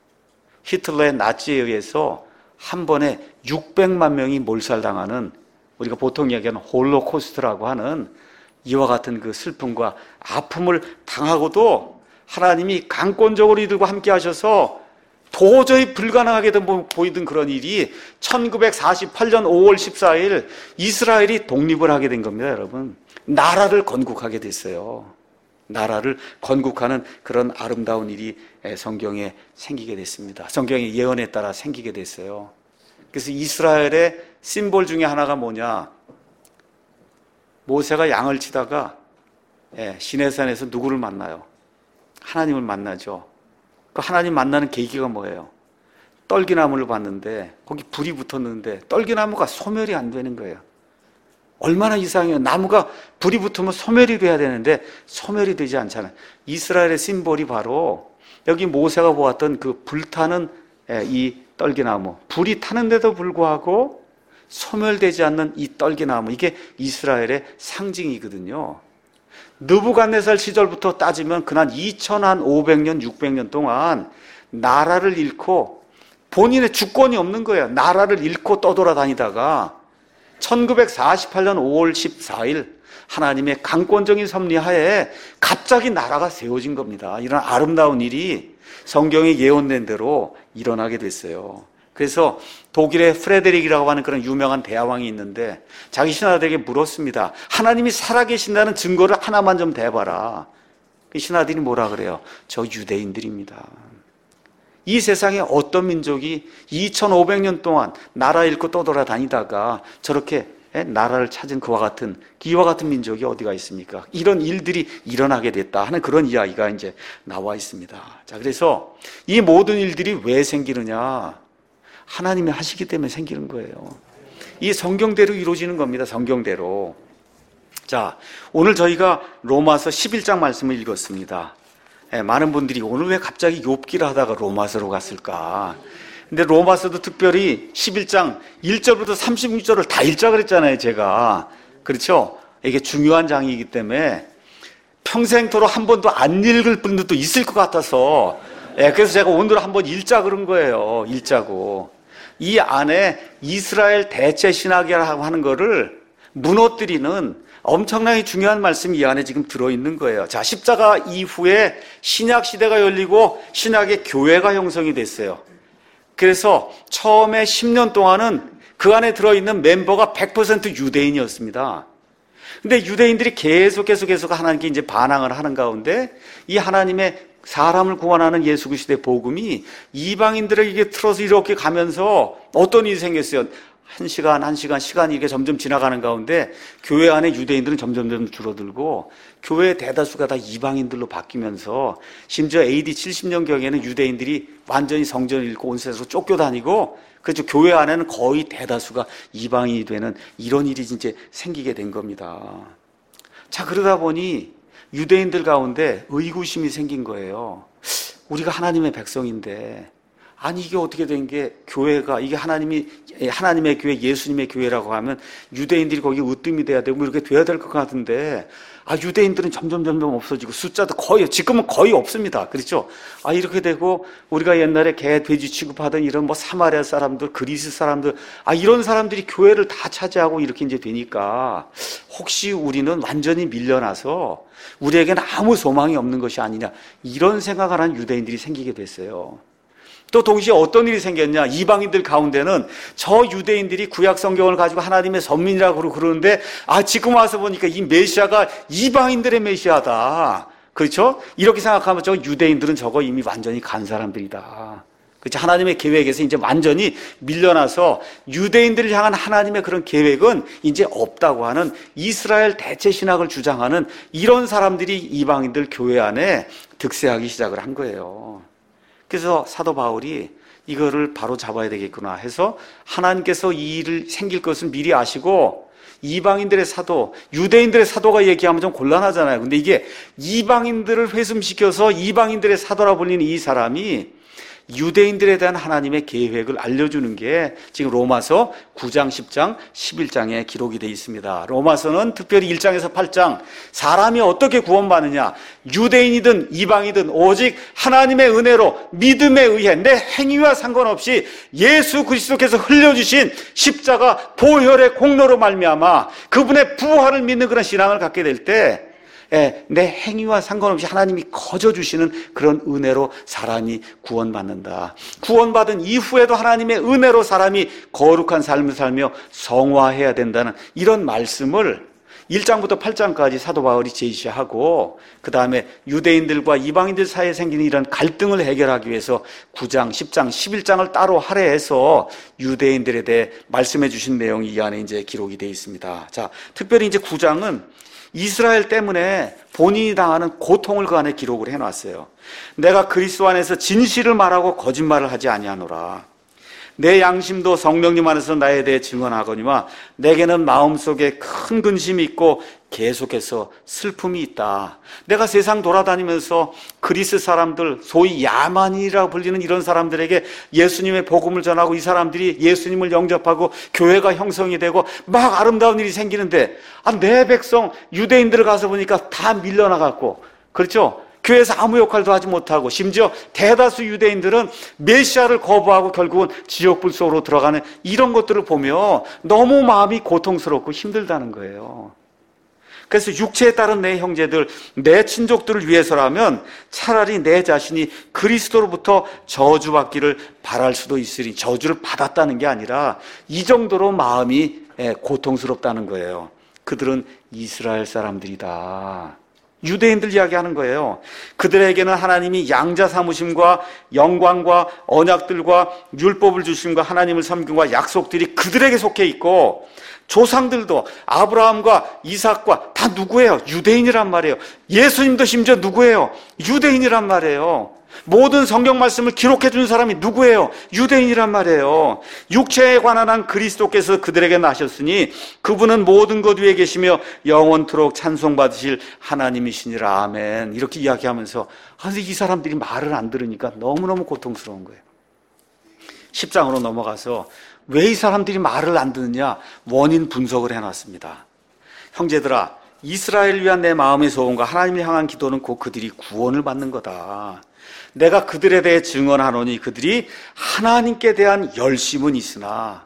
히틀러의 나치에 의해서 한 번에 600만 명이 몰살당하는 우리가 보통 이야기하는 홀로코스트라고 하는 이와 같은 그 슬픔과 아픔을 당하고도 하나님이 강권적으로 이들과 함께 하셔서 도저히 불가능하게 보이던 그런 일이 1948년 5월 14일 이스라엘이 독립을 하게 된 겁니다, 여러분. 나라를 건국하게 됐어요. 나라를 건국하는 그런 아름다운 일이 성경에 생기게 됐습니다. 성경의 예언에 따라 생기게 됐어요. 그래서 이스라엘의 심볼 중에 하나가 뭐냐? 모세가 양을 치다가 시내산에서 누구를 만나요? 하나님을 만나죠. 그 하나님 만나는 계기가 뭐예요? 떨기나무를 봤는데 거기 불이 붙었는데 떨기나무가 소멸이 안 되는 거예요. 얼마나 이상해요. 나무가 불이 붙으면 소멸이 돼야 되는데 소멸이 되지 않잖아요. 이스라엘의 심볼이 바로 여기 모세가 보았던 그 불타는 이 떨기나무, 불이 타는데도 불구하고 소멸되지 않는 이 떨기나무, 이게 이스라엘의 상징이거든요. 느부갓네살 시절부터 따지면 그난 2500년, 600년 동안 나라를 잃고 본인의 주권이 없는 거예요. 나라를 잃고 떠돌아다니다가 1948년 5월 14일 하나님의 강권적인 섭리하에 갑자기 나라가 세워진 겁니다. 이런 아름다운 일이 성경에 예언된 대로 일어나게 됐어요. 그래서 독일의 프레데릭이라고 하는 그런 유명한 대왕이 있는데 자기 신하들에게 물었습니다. 하나님이 살아계신다는 증거를 하나만 좀 대봐라. 그 신하들이 뭐라 그래요? 저 유대인들입니다. 이 세상에 어떤 민족이 2500년 동안 나라 잃고 떠돌아다니다가 저렇게 나라를 찾은 그와 같은 민족이 어디가 있습니까? 이런 일들이 일어나게 됐다 하는 그런 이야기가 이제 나와 있습니다. 자, 그래서 이 모든 일들이 왜 생기느냐? 하나님이 하시기 때문에 생기는 거예요. 이 성경대로 이루어지는 겁니다. 성경대로. 자, 오늘 저희가 로마서 11장 말씀을 읽었습니다. 많은 분들이 오늘 왜 갑자기 욥기를 하다가 로마서로 갔을까? 근데 로마서도 특별히 11장 1절부터 36절을 다 읽자 그랬잖아요, 제가. 그렇죠? 이게 중요한 장이기 때문에 평생토록 한 번도 안 읽을 분들도 있을 것 같아서 그래서 제가 오늘 한번 읽자 그런 거예요. 읽자고. 이 안에 이스라엘 대체 신학이라고 하는 거를 무너뜨리는 엄청나게 중요한 말씀이 이 안에 지금 들어있는 거예요. 자, 십자가 이후에 신약 시대가 열리고 신약의 교회가 형성이 됐어요. 그래서 처음에 10년 동안은 그 안에 들어있는 멤버가 100% 유대인이었습니다. 근데 유대인들이 계속 하나님께 이제 반항을 하는 가운데 이 하나님의 사람을 구원하는 예수 그리스도의 복음이 이방인들에게 틀어서 이렇게 가면서 어떤 일이 생겼어요. 한 시간 시간이 이게 점점 지나가는 가운데 교회 안에 유대인들은 점점 줄어들고 교회의 대다수가 다 이방인들로 바뀌면서 심지어 AD 70년경에는 유대인들이 완전히 성전을 잃고 온 세상으로 쫓겨다니고 그렇죠. 교회 안에는 거의 대다수가 이방인이 되는 이런 일이 진짜 생기게 된 겁니다. 자, 그러다 보니 유대인들 가운데 의구심이 생긴 거예요. 우리가 하나님의 백성인데 아니 이게 어떻게 된 게 교회가 이게 하나님의 교회 예수님의 교회라고 하면 유대인들이 거기 으뜸이 돼야 되고 이렇게 돼야 될 것 같은데 유대인들은 점점 없어지고 숫자도 지금은 거의 없습니다. 그렇죠? 이렇게 되고 우리가 옛날에 개 돼지 취급하던 이런 뭐 사마리아 사람들 그리스 사람들 이런 사람들이 교회를 다 차지하고 이렇게 이제 되니까 혹시 우리는 완전히 밀려나서 우리에게는 아무 소망이 없는 것이 아니냐 이런 생각을 하는 유대인들이 생기게 됐어요. 또 동시에 어떤 일이 생겼냐? 이방인들 가운데는 저 유대인들이 구약 성경을 가지고 하나님의 선민이라고 그러는데 지금 와서 보니까 이 메시아가 이방인들의 메시아다. 그렇죠? 이렇게 생각하면 저 유대인들은 저거 이미 완전히 간 사람들이다. 그렇죠? 하나님의 계획에서 이제 완전히 밀려나서 유대인들을 향한 하나님의 그런 계획은 이제 없다고 하는 이스라엘 대체 신학을 주장하는 이런 사람들이 이방인들 교회 안에 득세하기 시작을 한 거예요. 그래서 사도 바울이 이거를 바로 잡아야 되겠구나 해서 하나님께서 이 일을 생길 것을 미리 아시고 이방인들의 사도, 유대인들의 사도가 얘기하면 좀 곤란하잖아요. 근데 이게 이방인들을 회심시켜서 이방인들의 사도라 불리는 이 사람이 유대인들에 대한 하나님의 계획을 알려주는 게 지금 로마서 9장, 10장, 11장에 기록이 되어 있습니다. 로마서는 특별히 1장에서 8장 사람이 어떻게 구원받느냐 유대인이든 이방이든 오직 하나님의 은혜로 믿음에 의해 내 행위와 상관없이 예수 그리스도께서 흘려주신 십자가 보혈의 공로로 말미암아 그분의 부활을 믿는 그런 신앙을 갖게 될 때 내 행위와 상관없이 하나님이 거저주시는 그런 은혜로 사람이 구원받는다. 구원받은 이후에도 하나님의 은혜로 사람이 거룩한 삶을 살며 성화해야 된다는 이런 말씀을 1장부터 8장까지 사도 바울이 제시하고 그 다음에 유대인들과 이방인들 사이에 생기는 이런 갈등을 해결하기 위해서 9장, 10장, 11장을 따로 할애해서 유대인들에 대해 말씀해 주신 내용이 이 안에 이제 기록이 되어 있습니다. 자, 특별히 이제 9장은 이스라엘 때문에 본인이 당하는 고통을 그 안에 기록을 해놨어요. 내가 그리스도 안에서 진실을 말하고 거짓말을 하지 아니하노라. 내 양심도 성령님 안에서 나에 대해 증언하거니와 내게는 마음속에 큰 근심이 있고 계속해서 슬픔이 있다. 내가 세상 돌아다니면서 그리스 사람들, 소위 야만인이라고 불리는 이런 사람들에게 예수님의 복음을 전하고 이 사람들이 예수님을 영접하고 교회가 형성이 되고 막 아름다운 일이 생기는데 내 백성 유대인들 가서 보니까 다 밀려나갔고 그렇죠? 교회에서 아무 역할도 하지 못하고 심지어 대다수 유대인들은 메시아를 거부하고 결국은 지옥불 속으로 들어가는 이런 것들을 보며 너무 마음이 고통스럽고 힘들다는 거예요. 그래서 육체에 따른 내 형제들, 내 친족들을 위해서라면 차라리 내 자신이 그리스도로부터 저주받기를 바랄 수도 있으니 저주를 받았다는 게 아니라 이 정도로 마음이 고통스럽다는 거예요. 그들은 이스라엘 사람들이다. 유대인들 이야기하는 거예요. 그들에게는 하나님이 양자 삼으심과 영광과 언약들과 율법을 주심과 하나님을 섬김과 약속들이 그들에게 속해 있고 조상들도 아브라함과 이삭과 다 누구예요? 유대인이란 말이에요. 예수님도 심지어 누구예요? 유대인이란 말이에요. 모든 성경 말씀을 기록해 준 사람이 누구예요? 유대인이란 말이에요. 육체에 관한 한 그리스도께서 그들에게 나셨으니 그분은 모든 것 위에 계시며 영원토록 찬송받으실 하나님이시니라. 아멘. 이렇게 이야기하면서 근데 이 사람들이 말을 안 들으니까 너무너무 고통스러운 거예요. 10장으로 넘어가서 왜 이 사람들이 말을 안 듣느냐 원인 분석을 해놨습니다. 형제들아, 이스라엘을 위한 내 마음의 소원과 하나님을 향한 기도는 곧 그들이 구원을 받는 거다. 내가 그들에 대해 증언하노니 그들이 하나님께 대한 열심은 있으나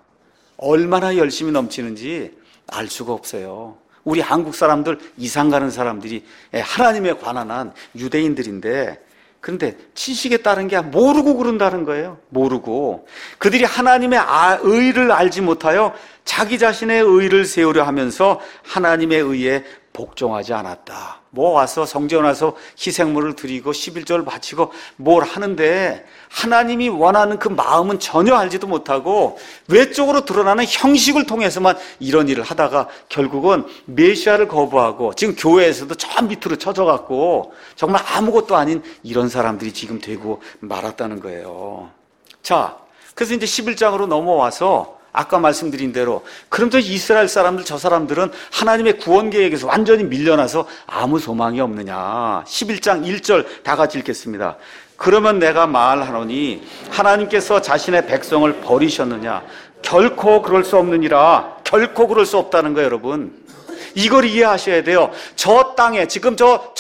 얼마나 열심이 넘치는지 알 수가 없어요. 우리 한국 사람들, 이상 가는 사람들이 하나님에 관한 한 유대인들인데 그런데 지식에 따른 게 모르고 그런다는 거예요. 모르고. 그들이 하나님의 의를 알지 못하여 자기 자신의 의를 세우려 하면서 하나님의 의에 복종하지 않았다. 와서 성전 와서 희생물을 드리고 11조를 바치고 뭘 하는데 하나님이 원하는 그 마음은 전혀 알지도 못하고 외적으로 드러나는 형식을 통해서만 이런 일을 하다가 결국은 메시아를 거부하고 지금 교회에서도 저 밑으로 쳐져갖고 정말 아무것도 아닌 이런 사람들이 지금 되고 말았다는 거예요. 자, 그래서 이제 11장으로 넘어와서 아까 말씀드린 대로 그럼 저 이스라엘 사람들, 저 사람들은 하나님의 구원 계획에서 완전히 밀려나서 아무 소망이 없느냐. 11장 1절 다 같이 읽겠습니다. 그러면 내가 말하노니 하나님께서 자신의 백성을 버리셨느냐. 결코 그럴 수 없느니라. 결코 그럴 수 없다는 거예요, 여러분. 이걸 이해하셔야 돼요. 저 땅에 지금 저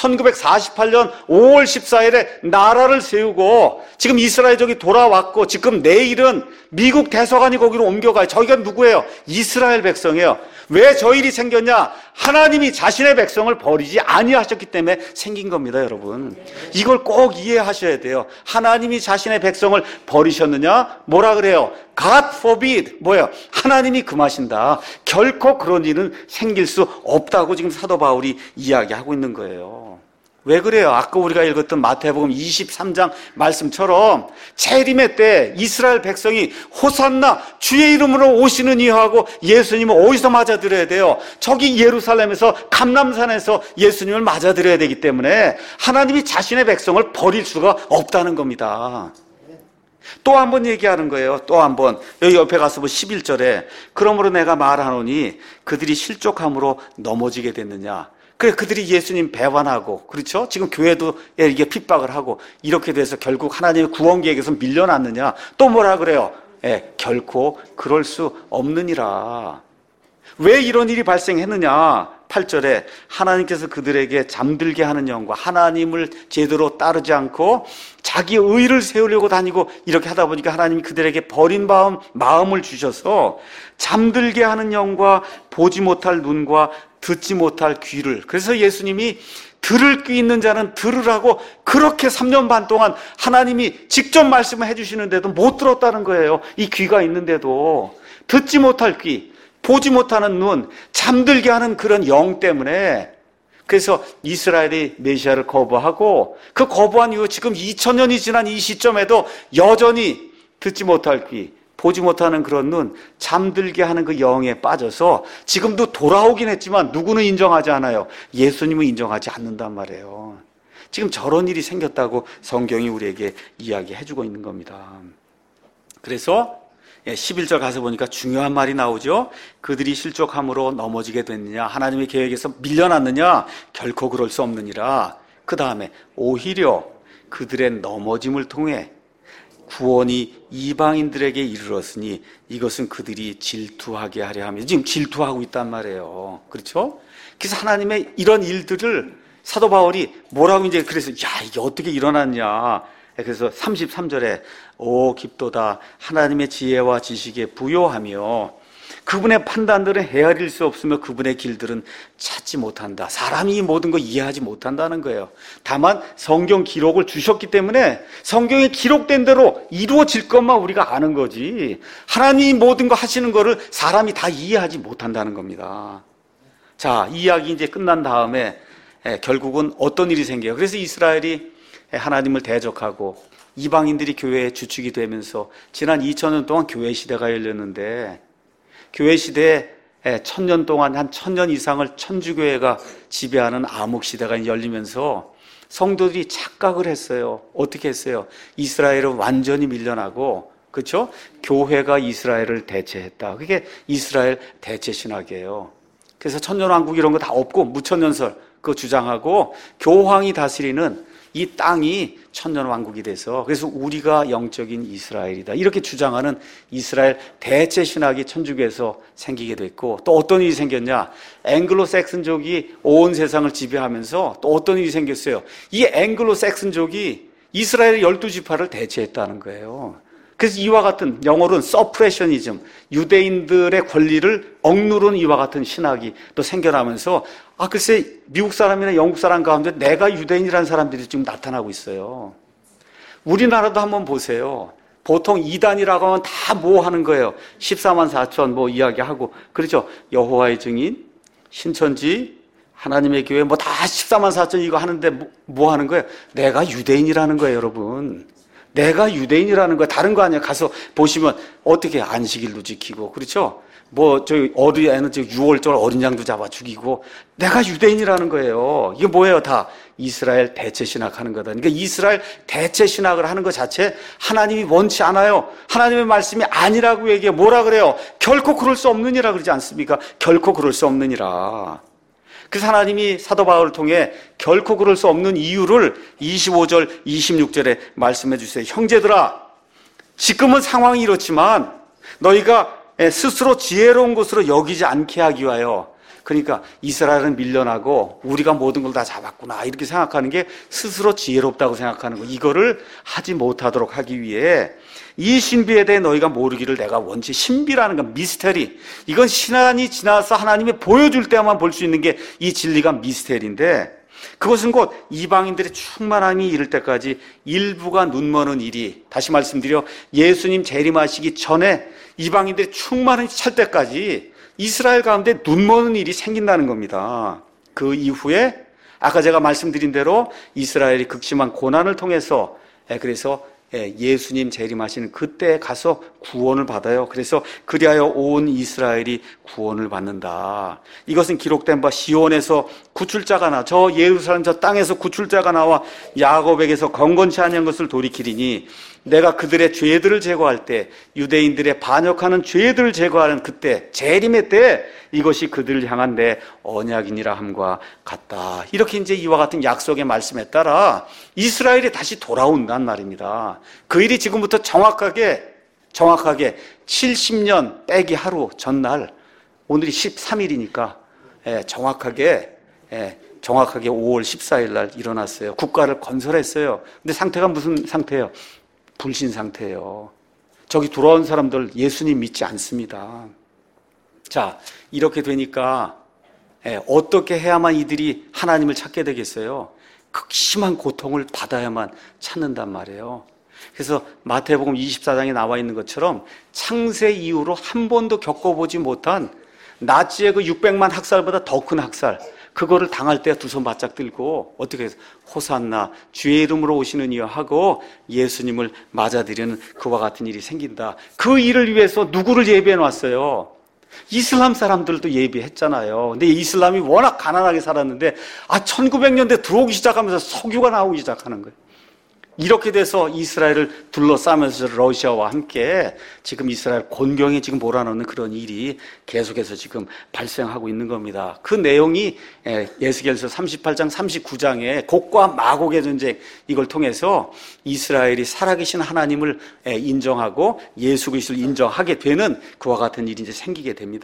1948년 5월 14일에 나라를 세우고 지금 이스라엘족이 돌아왔고 지금 내일은 미국 대사관이 거기로 옮겨가요. 저희가 누구예요? 이스라엘 백성이에요. 왜 저 일이 생겼냐? 하나님이 자신의 백성을 버리지 아니하셨기 때문에 생긴 겁니다, 여러분. 이걸 꼭 이해하셔야 돼요. 하나님이 자신의 백성을 버리셨느냐? 뭐라 그래요? God forbid. 뭐예요? 하나님이 금하신다. 결코 그런 일은 생길 수 없다고 지금 사도 바울이 이야기하고 있는 거예요. 왜 그래요? 아까 우리가 읽었던 마태복음 23장 말씀처럼 재림의 때 이스라엘 백성이 호산나 주의 이름으로 오시는 이하고 예수님을 어디서 맞아들여야 돼요? 저기 예루살렘에서 감람산에서 예수님을 맞아들여야 되기 때문에 하나님이 자신의 백성을 버릴 수가 없다는 겁니다. 또 한 번 얘기하는 거예요. 또 한 번. 여기 옆에 가서 11절에 그러므로 내가 말하노니 그들이 실족함으로 넘어지게 됐느냐. 그래, 그들이 예수님 배반하고, 그렇죠? 지금 교회도 이게 핍박을 하고, 이렇게 돼서 결국 하나님의 구원 계획에서 밀려났느냐? 또 뭐라 그래요? 결코 그럴 수 없느니라. 왜 이런 일이 발생했느냐? 8절에 하나님께서 그들에게 잠들게 하는 영과 하나님을 제대로 따르지 않고 자기 의를 세우려고 다니고 이렇게 하다 보니까 하나님이 그들에게 버린 마음을 주셔서 잠들게 하는 영과 보지 못할 눈과 듣지 못할 귀를, 그래서 예수님이 들을 귀 있는 자는 들으라고 그렇게 3년 반 동안 하나님이 직접 말씀을 해주시는데도 못 들었다는 거예요. 이 귀가 있는데도. 듣지 못할 귀, 보지 못하는 눈, 잠들게 하는 그런 영 때문에 그래서 이스라엘이 메시아를 거부하고 그 거부한 이후 지금 2000년이 지난 이 시점에도 여전히 듣지 못할 귀, 보지 못하는 그런 눈, 잠들게 하는 그 영에 빠져서 지금도 돌아오긴 했지만 누구는 인정하지 않아요. 예수님은 인정하지 않는단 말이에요. 지금 저런 일이 생겼다고 성경이 우리에게 이야기해주고 있는 겁니다. 그래서 11절 가서 보니까 중요한 말이 나오죠. 그들이 실족함으로 넘어지게 됐느냐, 하나님의 계획에서 밀려났느냐, 결코 그럴 수 없느니라. 그 다음에 오히려 그들의 넘어짐을 통해 구원이 이방인들에게 이르렀으니 이것은 그들이 질투하게 하려 하며, 지금 질투하고 있단 말이에요. 그렇죠? 그래서 하나님의 이런 일들을 사도 바울이 뭐라고 이제 그래서 야, 이게 어떻게 일어났냐. 그래서 33절에 오 깊도다 하나님의 지혜와 지식에 부요하며 그분의 판단들은 헤아릴 수 없으며 그분의 길들은 찾지 못한다. 사람이 이 모든 거 이해하지 못한다는 거예요. 다만 성경 기록을 주셨기 때문에 성경에 기록된 대로 이루어질 것만 우리가 아는 거지, 하나님이 모든 거 하시는 거를 사람이 다 이해하지 못한다는 겁니다. 자, 이 이야기 이제 끝난 다음에 결국은 어떤 일이 생겨요? 그래서 이스라엘이 하나님을 대적하고 이방인들이 교회의 주축이 되면서 지난 2000년 동안 교회 시대가 열렸는데, 교회 시대에 1000년 동안 한 1000년 이상을 천주교회가 지배하는 암흑 시대가 열리면서 성도들이 착각을 했어요. 어떻게 했어요? 이스라엘은 완전히 밀려나고, 그렇죠? 교회가 이스라엘을 대체했다. 그게 이스라엘 대체 신학이에요. 그래서 천년왕국 이런 거 다 없고 무천년설 그거 주장하고 교황이 다스리는 이 땅이 천년왕국이 돼서 그래서 우리가 영적인 이스라엘이다 이렇게 주장하는 이스라엘 대체 신학이 천주교에서 생기게 됐고, 또 어떤 일이 생겼냐? 앵글로색슨족이 온 세상을 지배하면서 또 어떤 일이 생겼어요? 이 앵글로색슨족이 이스라엘의 12지파를 대체했다는 거예요. 그래서 이와 같은, 영어로는 서프레셔니즘, 유대인들의 권리를 억누르는 이와 같은 신학이 또 생겨나면서 글쎄 미국 사람이나 영국 사람 가운데 내가 유대인이라는 사람들이 지금 나타나고 있어요. 우리나라도 한번 보세요. 보통 이단이라고 하면 다 뭐 하는 거예요? 14만 4천 뭐 이야기하고, 그렇죠? 여호와의 증인, 신천지, 하나님의 교회 뭐 다 14만 4천 이거 하는데 뭐 하는 거예요? 내가 유대인이라는 거예요, 여러분. 내가 유대인이라는 거야. 다른 거 아니야. 가서 보시면 어떻게 안식일도 지키고, 그렇죠? 뭐 저기 어린 애는 6월절 어린 양도 잡아 죽이고, 내가 유대인이라는 거예요. 이게 뭐예요? 다 이스라엘 대체 신학하는 거다. 그러니까 이스라엘 대체 신학을 하는 것 자체 하나님이 원치 않아요. 하나님의 말씀이 아니라고 얘기해. 뭐라 그래요? 결코 그럴 수 없느니라 그러지 않습니까? 결코 그럴 수 없느니라. 그래서 하나님이 사도 바울을 통해 결코 그럴 수 없는 이유를 25절, 26절에 말씀해 주세요. 형제들아, 지금은 상황이 이렇지만 너희가 스스로 지혜로운 것으로 여기지 않게 하기 위하여, 그러니까 이스라엘은 밀려나고 우리가 모든 걸 다 잡았구나 이렇게 생각하는 게 스스로 지혜롭다고 생각하는 거, 이거를 하지 못하도록 하기 위해 이 신비에 대해 너희가 모르기를 내가 원치. 신비라는 건 미스테리, 이건 시간이 지나서 하나님이 보여줄 때만 볼 수 있는 게 이 진리가 미스테리인데, 그것은 곧 이방인들의 충만함이 이를 때까지 일부가 눈머는 일이, 다시 말씀드려 예수님 재림하시기 전에 이방인들의 충만함이 찰 때까지 이스라엘 가운데 눈머는 일이 생긴다는 겁니다. 그 이후에 아까 제가 말씀드린 대로 이스라엘이 극심한 고난을 통해서 그래서 예수님 재림하시는 그때 가서 구원을 받아요. 그래서 그리하여 온 이스라엘이 구원을 받는다. 이것은 기록된 바 시온에서 구출자가 나, 저 예루살렘 저 땅에서 구출자가 나와 야곱에게서 건건치 아니한 것을 돌이키리니 내가 그들의 죄들을 제거할 때, 유대인들의 반역하는 죄들을 제거하는 그때, 재림의 때 이것이 그들을 향한 내 언약이니라 함과 같다. 이렇게 이제 이와 같은 약속의 말씀에 따라 이스라엘이 다시 돌아온단 말입니다. 그 일이 지금부터 정확하게 70년 빼기 하루 전날, 오늘이 13일이니까 정확하게 5월 14일 날 일어났어요. 국가를 건설했어요. 근데 상태가 무슨 상태예요? 불신 상태예요. 저기 돌아온 사람들 예수님 믿지 않습니다. 자, 이렇게 되니까 어떻게 해야만 이들이 하나님을 찾게 되겠어요? 극심한 고통을 받아야만 찾는단 말이에요. 그래서 마태복음 24장에 나와 있는 것처럼 창세 이후로 한 번도 겪어보지 못한 나치의 그 600만 학살보다 더 큰 학살, 그거를 당할 때 두 손 바짝 들고 어떻게 해서 호산나 주의 이름으로 오시는 이여 하고 예수님을 맞아들이는 그와 같은 일이 생긴다. 그 일을 위해서 누구를 예비해 놨어요? 이슬람 사람들도 예비했잖아요. 근데 이슬람이 워낙 가난하게 살았는데 1900년대 들어오기 시작하면서 석유가 나오기 시작하는 거예요. 이렇게 돼서 이스라엘을 둘러싸면서 러시아와 함께 지금 이스라엘 곤경에 지금 몰아넣는 그런 일이 계속해서 지금 발생하고 있는 겁니다. 그 내용이 에스겔서 38장 39장에 곡과 마곡의 전쟁, 이걸 통해서 이스라엘이 살아계신 하나님을 인정하고 예수 그리스도를 인정하게 되는 그와 같은 일이 이제 생기게 됩니다.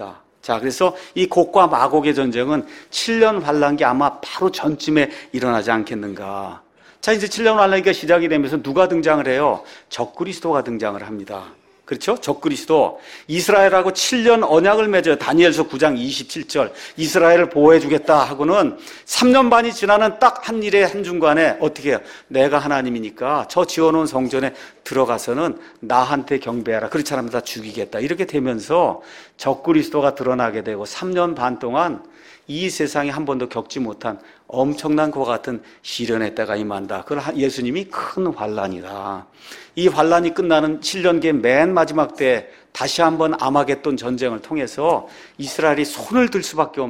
자, 그래서 이 곡과 마곡의 전쟁은 7년 환란기 아마 바로 전쯤에 일어나지 않겠는가. 자, 이제 7년 환란기가 시작이 되면서 누가 등장을 해요? 적그리스도가 등장을 합니다. 그렇죠? 적그리스도. 이스라엘하고 7년 언약을 맺어요. 다니엘서 9장 27절. 이스라엘을 보호해주겠다 하고는 3년 반이 지나는 딱 한 일의 한중간에 어떻게 해요? 내가 하나님이니까 저 지어놓은 성전에 들어가서는 나한테 경배하라. 그렇지 않으면 다 죽이겠다. 이렇게 되면서 적그리스도가 드러나게 되고 3년 반 동안 이 세상에 한 번도 겪지 못한 엄청난 그와 같은 시련의 때가 임한다. 그걸 예수님이 큰 환란이다. 이 환란이 끝나는 7년기의 맨 마지막 때 다시 한번 아마겟돈 전쟁을 통해서 이스라엘이 손을 들 수밖에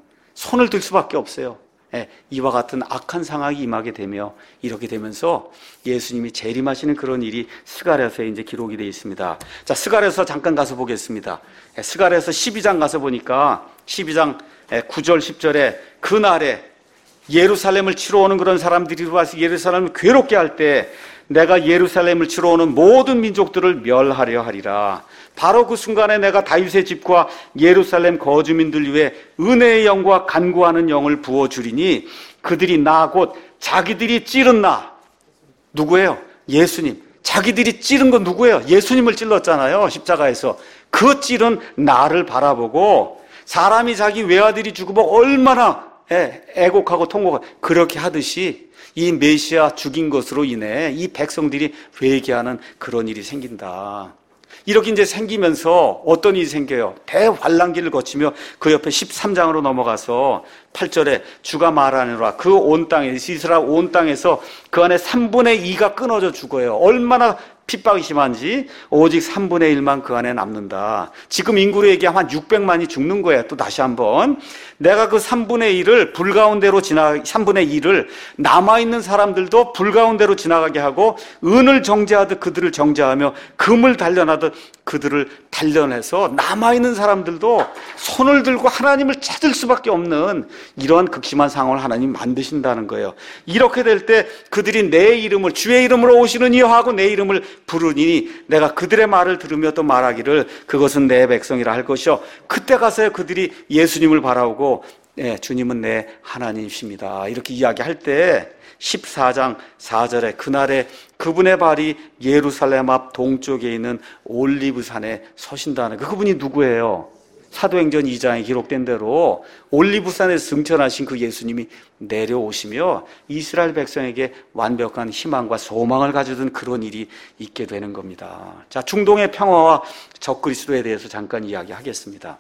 없어요. 예, 이와 같은 악한 상황이 임하게 되며 이렇게 되면서 예수님이 재림하시는 그런 일이 스가랴서에 이제 기록이 되어 있습니다. 자, 스가랴서 잠깐 가서 보겠습니다. 스가랴서 12장 가서 보니까 12장 9절 10절에 그날에 예루살렘을 치러 오는 그런 사람들이 와서 예루살렘을 괴롭게 할 때 내가 예루살렘을 치러 오는 모든 민족들을 멸하려 하리라. 바로 그 순간에 내가 다윗의 집과 예루살렘 거주민들 위해 은혜의 영과 간구하는 영을 부어주리니 그들이 나 곧 자기들이 찌른 나. 누구예요? 예수님. 자기들이 찌른 건 누구예요? 예수님을 찔렀잖아요. 십자가에서. 그 찌른 나를 바라보고 사람이 자기 외아들이 죽으면 얼마나 애곡하고 통곡하고 그렇게 하듯이 이 메시아 죽인 것으로 인해 이 백성들이 회개하는 그런 일이 생긴다. 이렇게 이제 생기면서 어떤 일이 생겨요? 대환란기를 거치며 그 옆에 13장으로 넘어가서 8절에 주가 말하느라 그 온 땅에 이스라엘 온 땅에서 그 안에 3분의 2가 끊어져 죽어요. 얼마나 핍박이 심한지 오직 3분의 1만 그 안에 남는다. 지금 인구로 얘기하면 한 600만이 죽는 거예요. 또 다시 한번 내가 그 3분의 1을 불가운데로 3분의 2를 남아있는 사람들도 불가운데로 지나가게 하고 은을 정죄하듯 그들을 정죄하며 금을 단련하듯 그들을 단련해서 남아있는 사람들도 손을 들고 하나님을 찾을 수밖에 없는 이러한 극심한 상황을 하나님 만드신다는 거예요. 이렇게 될 때 그들이 내 이름을 주의 이름으로 오시는 이여 하고 내 이름을 부르니 내가 그들의 말을 들으며 또 말하기를 그것은 내 백성이라 할 것이요 그때 가서 그들이 예수님을 바라보고 주님은 내 하나님이십니다 이렇게 이야기할 때 14장 4절에 그날에 그분의 발이 예루살렘 앞 동쪽에 있는 올리브산에 서신다는 그분이 누구예요? 사도행전 2장에 기록된 대로 올리브산에 승천하신 그 예수님이 내려오시며 이스라엘 백성에게 완벽한 희망과 소망을 가져준 그런 일이 있게 되는 겁니다. 자, 중동의 평화와 적그리스도에 대해서 잠깐 이야기하겠습니다.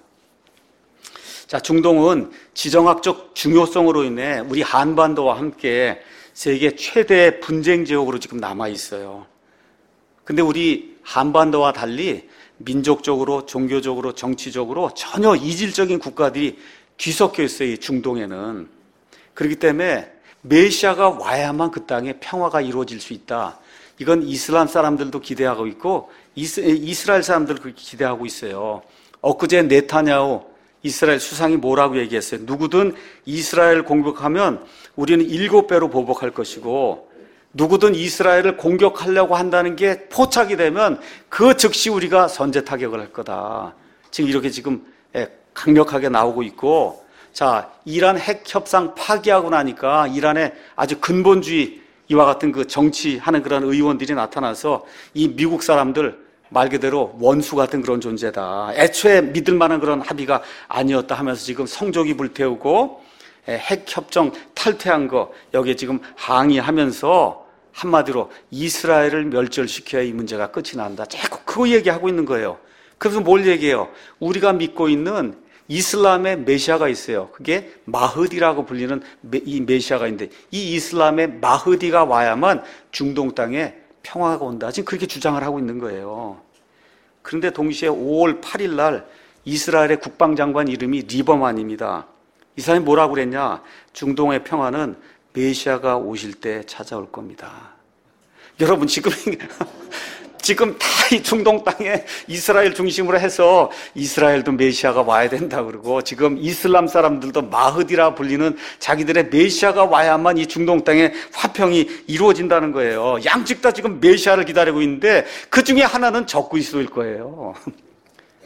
자, 중동은 지정학적 중요성으로 인해 우리 한반도와 함께 세계 최대 분쟁 지역으로 지금 남아 있어요. 근데 우리 한반도와 달리 민족적으로, 종교적으로, 정치적으로 전혀 이질적인 국가들이 뒤섞여 있어요, 이 중동에는. 그렇기 때문에 메시아가 와야만 그 땅에 평화가 이루어질 수 있다. 이건 이슬람 사람들도 기대하고 있고 이스라엘 사람들도 그렇게 기대하고 있어요. 엊그제 네타냐후 이스라엘 수상이 뭐라고 얘기했어요? 누구든 이스라엘 공격하면 우리는 7배로 보복할 것이고 누구든 이스라엘을 공격하려고 한다는 게 포착이 되면 그 즉시 우리가 선제 타격을 할 거다. 지금 이렇게 지금 강력하게 나오고 있고, 자, 이란 핵 협상 파기하고 나니까 이란의 아주 근본주의 이와 같은 그 정치하는 그런 의원들이 나타나서 이 미국 사람들 말 그대로 원수 같은 그런 존재다. 애초에 믿을 만한 그런 합의가 아니었다 하면서 지금 성조기 불태우고 핵 협정 탈퇴한 거 여기에 지금 항의하면서 한마디로 이스라엘을 멸절시켜야 이 문제가 끝이 난다. 자꾸 그거 얘기하고 있는 거예요. 그래서 뭘 얘기해요? 우리가 믿고 있는 이슬람의 메시아가 있어요. 그게 마흐디라고 불리는 이 메시아가 있는데 이 이슬람의 마흐디가 와야만 중동 땅에 평화가 온다. 지금 그렇게 주장을 하고 있는 거예요. 그런데 동시에 5월 8일 날 이스라엘의 국방장관 이름이 리버만입니다. 이 사람이 뭐라고 그랬냐? 중동의 평화는 메시아가 오실 때 찾아올 겁니다. 여러분 지금 다 이 중동 땅에 이스라엘 중심으로 해서 이스라엘도 메시아가 와야 된다 그러고 지금 이슬람 사람들도 마흐디라 불리는 자기들의 메시아가 와야만 이 중동 땅에 화평이 이루어진다는 거예요. 양측 다 지금 메시아를 기다리고 있는데 그 중에 하나는 적그리스도일 거예요.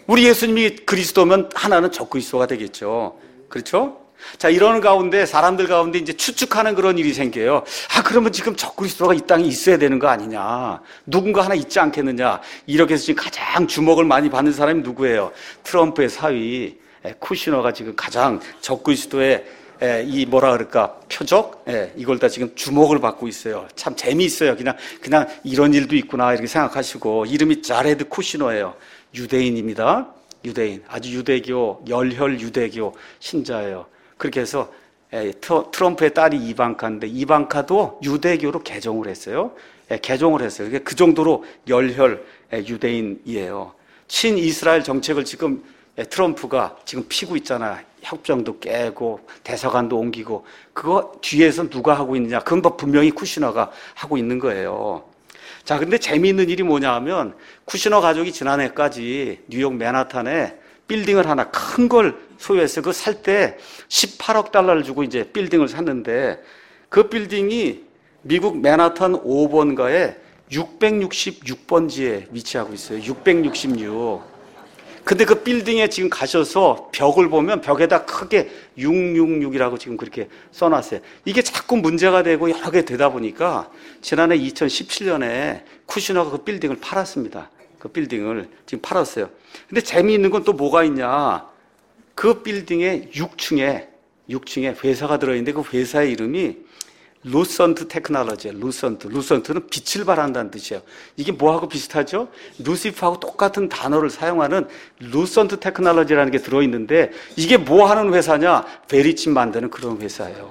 우리 예수님이 그리스도면 하나는 적그리스도가 되겠죠. 그렇죠? 자, 이러는 가운데 사람들 가운데 이제 추측하는 그런 일이 생겨요. 그러면 지금 적그리스도가 이 땅에 있어야 되는 거 아니냐? 누군가 하나 있지 않겠느냐? 이렇게 해서 지금 가장 주목을 많이 받는 사람이 누구예요? 트럼프의 사위 쿠시너가 지금 가장 적그리스도의 이 뭐라 그럴까 표적 이걸 다 지금 주목을 받고 있어요. 참 재미있어요. 그냥 이런 일도 있구나 이렇게 생각하시고. 이름이 자레드 쿠시너예요. 유대인입니다. 유대인, 아주 유대교 열혈 유대교 신자예요. 그렇게 해서 트럼프의 딸이 이방카인데 이방카도 유대교로 개종을 했어요. 개종을 했어요. 그러니까 그 정도로 열혈 유대인이에요. 친이스라엘 정책을 지금 트럼프가 지금 피고 있잖아. 협정도 깨고 대사관도 옮기고. 그거 뒤에서 누가 하고 있느냐? 그건 뭐 분명히 쿠시너가 하고 있는 거예요. 자, 근데 재미있는 일이 뭐냐 하면 쿠시너 가족이 지난해까지 뉴욕 맨하탄에 빌딩을 하나 큰 걸 소유했어요. 그거 살 때 18억 달러를 주고 이제 빌딩을 샀는데 그 빌딩이 미국 맨하탄 5번가에 666번지에 위치하고 있어요. 666. 근데 그 빌딩에 지금 가셔서 벽을 보면 벽에다 크게 666이라고 지금 그렇게 써놨어요. 이게 자꾸 문제가 되고 여러 개 되다 보니까 지난해 2017년에 쿠시너가 그 빌딩을 팔았습니다. 그 빌딩을 지금 팔았어요. 근데 재미있는 건 또 뭐가 있냐. 그 빌딩의 6층에 회사가 들어있는데 그 회사의 이름이 루선트 테크놀로지예요. 루선트는 빛을 발한다는 뜻이에요. 이게 뭐하고 비슷하죠? 루시프하고 똑같은 단어를 사용하는 루선트 테크놀로지라는 게 들어있는데 이게 뭐 하는 회사냐? 베리칩 만드는 그런 회사예요.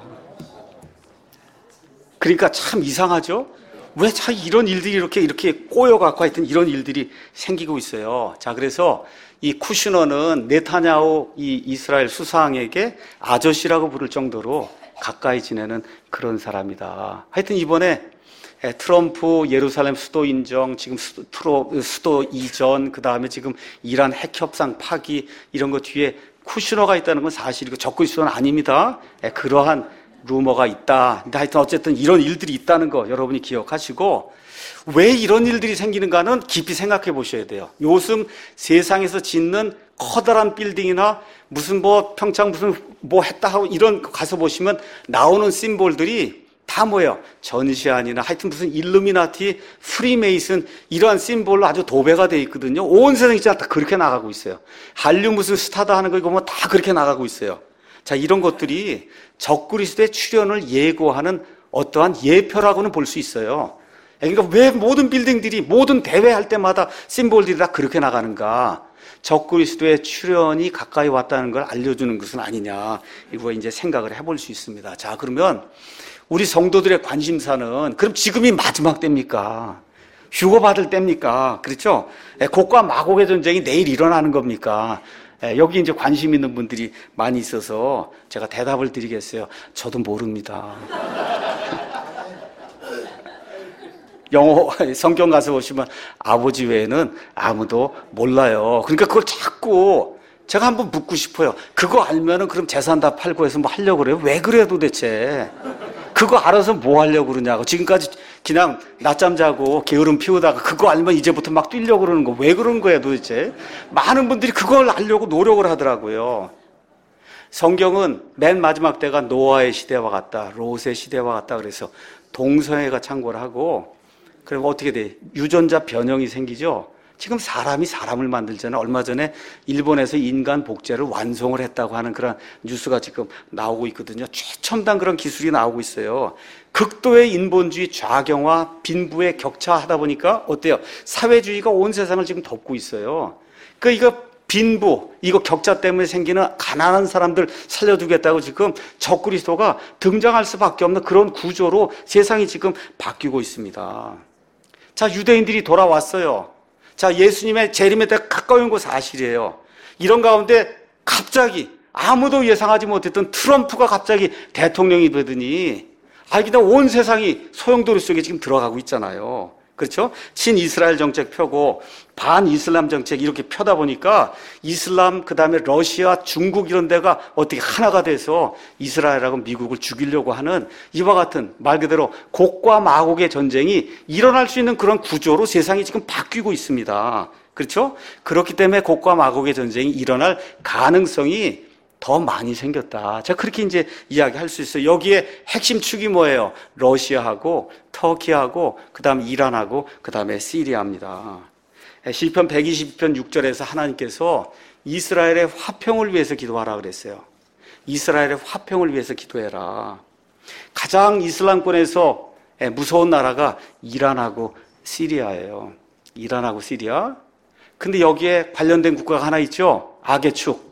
그러니까 참 이상하죠? 왜 참 이런 일들이 이렇게 꼬여갖고 하여튼 이런 일들이 생기고 있어요. 자, 그래서 이 쿠시너는 네타냐후 이 이스라엘 수상에게 아저씨라고 부를 정도로 가까이 지내는 그런 사람이다. 하여튼 이번에 트럼프 예루살렘 수도 인정, 지금 수도 이전, 그 다음에 지금 이란 핵 협상 파기 이런 거 뒤에 쿠시너가 있다는 건 사실이고 적그리스도는 아닙니다. 그러한 루머가 있다. 근데 하여튼 어쨌든 이런 일들이 있다는 거 여러분이 기억하시고 왜 이런 일들이 생기는가는 깊이 생각해 보셔야 돼요. 요즘 세상에서 짓는 커다란 빌딩이나 무슨 뭐 평창 무슨 뭐 했다 하고 이런 거 가서 보시면 나오는 심볼들이 다 뭐예요? 전시안이나 하여튼 무슨 일루미나티, 프리메이슨 이러한 심볼로 아주 도배가 돼 있거든요. 온 세상이 다 그렇게 나가고 있어요. 한류 무슨 스타다 하는 거 이거 뭐 다 그렇게 나가고 있어요. 자, 이런 것들이 적그리스도의 출현을 예고하는 어떠한 예표라고는 볼 수 있어요. 그러니까 왜 모든 빌딩들이 모든 대회할 때마다 심볼들이 다 그렇게 나가는가? 적그리스도의 출현이 가까이 왔다는 걸 알려주는 것은 아니냐? 이거 이제 생각을 해볼 수 있습니다. 자, 그러면 우리 성도들의 관심사는 그럼 지금이 마지막 때입니까? 휴거 받을 때입니까? 그렇죠? 곡과 마곡의 전쟁이 내일 일어나는 겁니까? 여기 이제 관심 있는 분들이 많이 있어서 제가 대답을 드리겠어요. 저도 모릅니다. 영어 성경 가서 보시면 아버지 외에는 아무도 몰라요. 그러니까 그걸 자꾸 제가 한번 묻고 싶어요. 그거 알면은 그럼 재산 다 팔고 해서 뭐 하려고 그래요? 왜 그래요 도대체? 그거 알아서 뭐 하려고 그러냐고. 지금까지 그냥 낮잠 자고 게으름 피우다가 그거 알면 이제부터 막 뛰려고 그러는 거. 왜 그런 거예요 도대체? 많은 분들이 그걸 알려고 노력을 하더라고요. 성경은 맨 마지막 때가 노아의 시대와 같다. 롯의 시대와 같다. 그래서 동성애가 창궐을 하고 그럼 어떻게 돼? 유전자 변형이 생기죠? 지금 사람이 사람을 만들잖아요. 얼마 전에 일본에서 인간 복제를 완성을 했다고 하는 그런 뉴스가 지금 나오고 있거든요. 최첨단 그런 기술이 나오고 있어요. 극도의 인본주의 좌경화, 빈부의 격차하다 보니까 어때요? 사회주의가 온 세상을 지금 덮고 있어요. 그러니까 이거 빈부, 이거 격차 때문에 생기는 가난한 사람들 살려주겠다고 지금 적그리스도가 등장할 수밖에 없는 그런 구조로 세상이 지금 바뀌고 있습니다. 자, 유대인들이 돌아왔어요. 자, 예수님의 재림에 대해 가까이 온 거 사실이에요. 이런 가운데 갑자기 아무도 예상하지 못했던 트럼프가 갑자기 대통령이 되더니 그냥 온 세상이 소용돌이 속에 지금 들어가고 있잖아요. 그렇죠? 친이스라엘 정책 펴고 반이슬람 정책 이렇게 펴다 보니까 이슬람, 그 다음에 러시아, 중국 이런 데가 어떻게 하나가 돼서 이스라엘하고 미국을 죽이려고 하는 이와 같은 말 그대로 곡과 마곡의 전쟁이 일어날 수 있는 그런 구조로 세상이 지금 바뀌고 있습니다. 그렇죠? 그렇기 때문에 곡과 마곡의 전쟁이 일어날 가능성이 더 많이 생겼다. 제가 그렇게 이제 이야기할 수 있어요. 여기에 핵심 축이 뭐예요? 러시아하고 터키하고 그다음 이란하고 그다음에 시리아입니다. 시편 122편 6절에서 하나님께서 이스라엘의 화평을 위해서 기도하라 그랬어요. 이스라엘의 화평을 위해서 기도해라. 가장 이슬람권에서 무서운 나라가 이란하고 시리아예요. 이란하고 시리아. 근데 여기에 관련된 국가가 하나 있죠? 악의 축.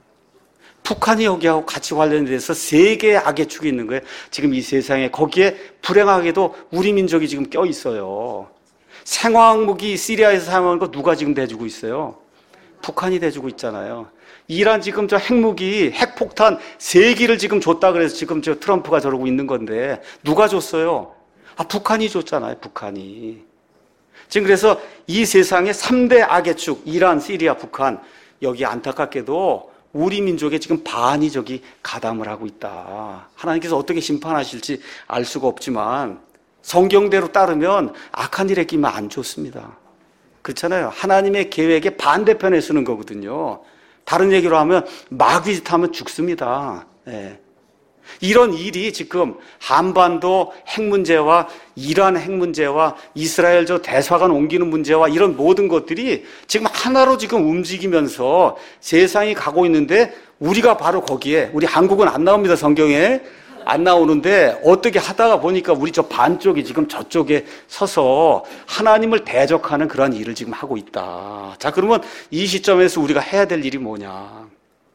북한이 여기하고 같이 관련돼서 세 개의 악의 축이 있는 거예요. 지금 이 세상에 거기에 불행하게도 우리 민족이 지금 껴 있어요. 생화학 무기 시리아에서 사용하는 거 누가 지금 대주고 있어요? 북한이 대주고 있잖아요. 이란 지금 저 핵무기, 핵폭탄 3기를 지금 줬다 그래서 지금 저 트럼프가 저러고 있는 건데 누가 줬어요? 북한이 줬잖아요. 북한이. 지금 그래서 이 세상의 3대 악의 축, 이란, 시리아, 북한, 여기 안타깝게도 우리 민족의 지금 반이 저기 가담을 하고 있다. 하나님께서 어떻게 심판하실지 알 수가 없지만 성경대로 따르면 악한 일에 끼면 안 좋습니다. 그렇잖아요. 하나님의 계획의 반대편에 서는 거거든요. 다른 얘기로 하면 마귀짓 하면 죽습니다. 네. 이런 일이 지금 한반도 핵 문제와 이란 핵 문제와 이스라엘 저 대사관 옮기는 문제와 이런 모든 것들이 지금 하나로 지금 움직이면서 세상이 가고 있는데 우리가 바로 거기에, 우리 한국은 안 나옵니다. 성경에 안 나오는데 어떻게 하다가 보니까 우리 저 반쪽이 지금 저쪽에 서서 하나님을 대적하는 그런 일을 지금 하고 있다. 자, 그러면 이 시점에서 우리가 해야 될 일이 뭐냐?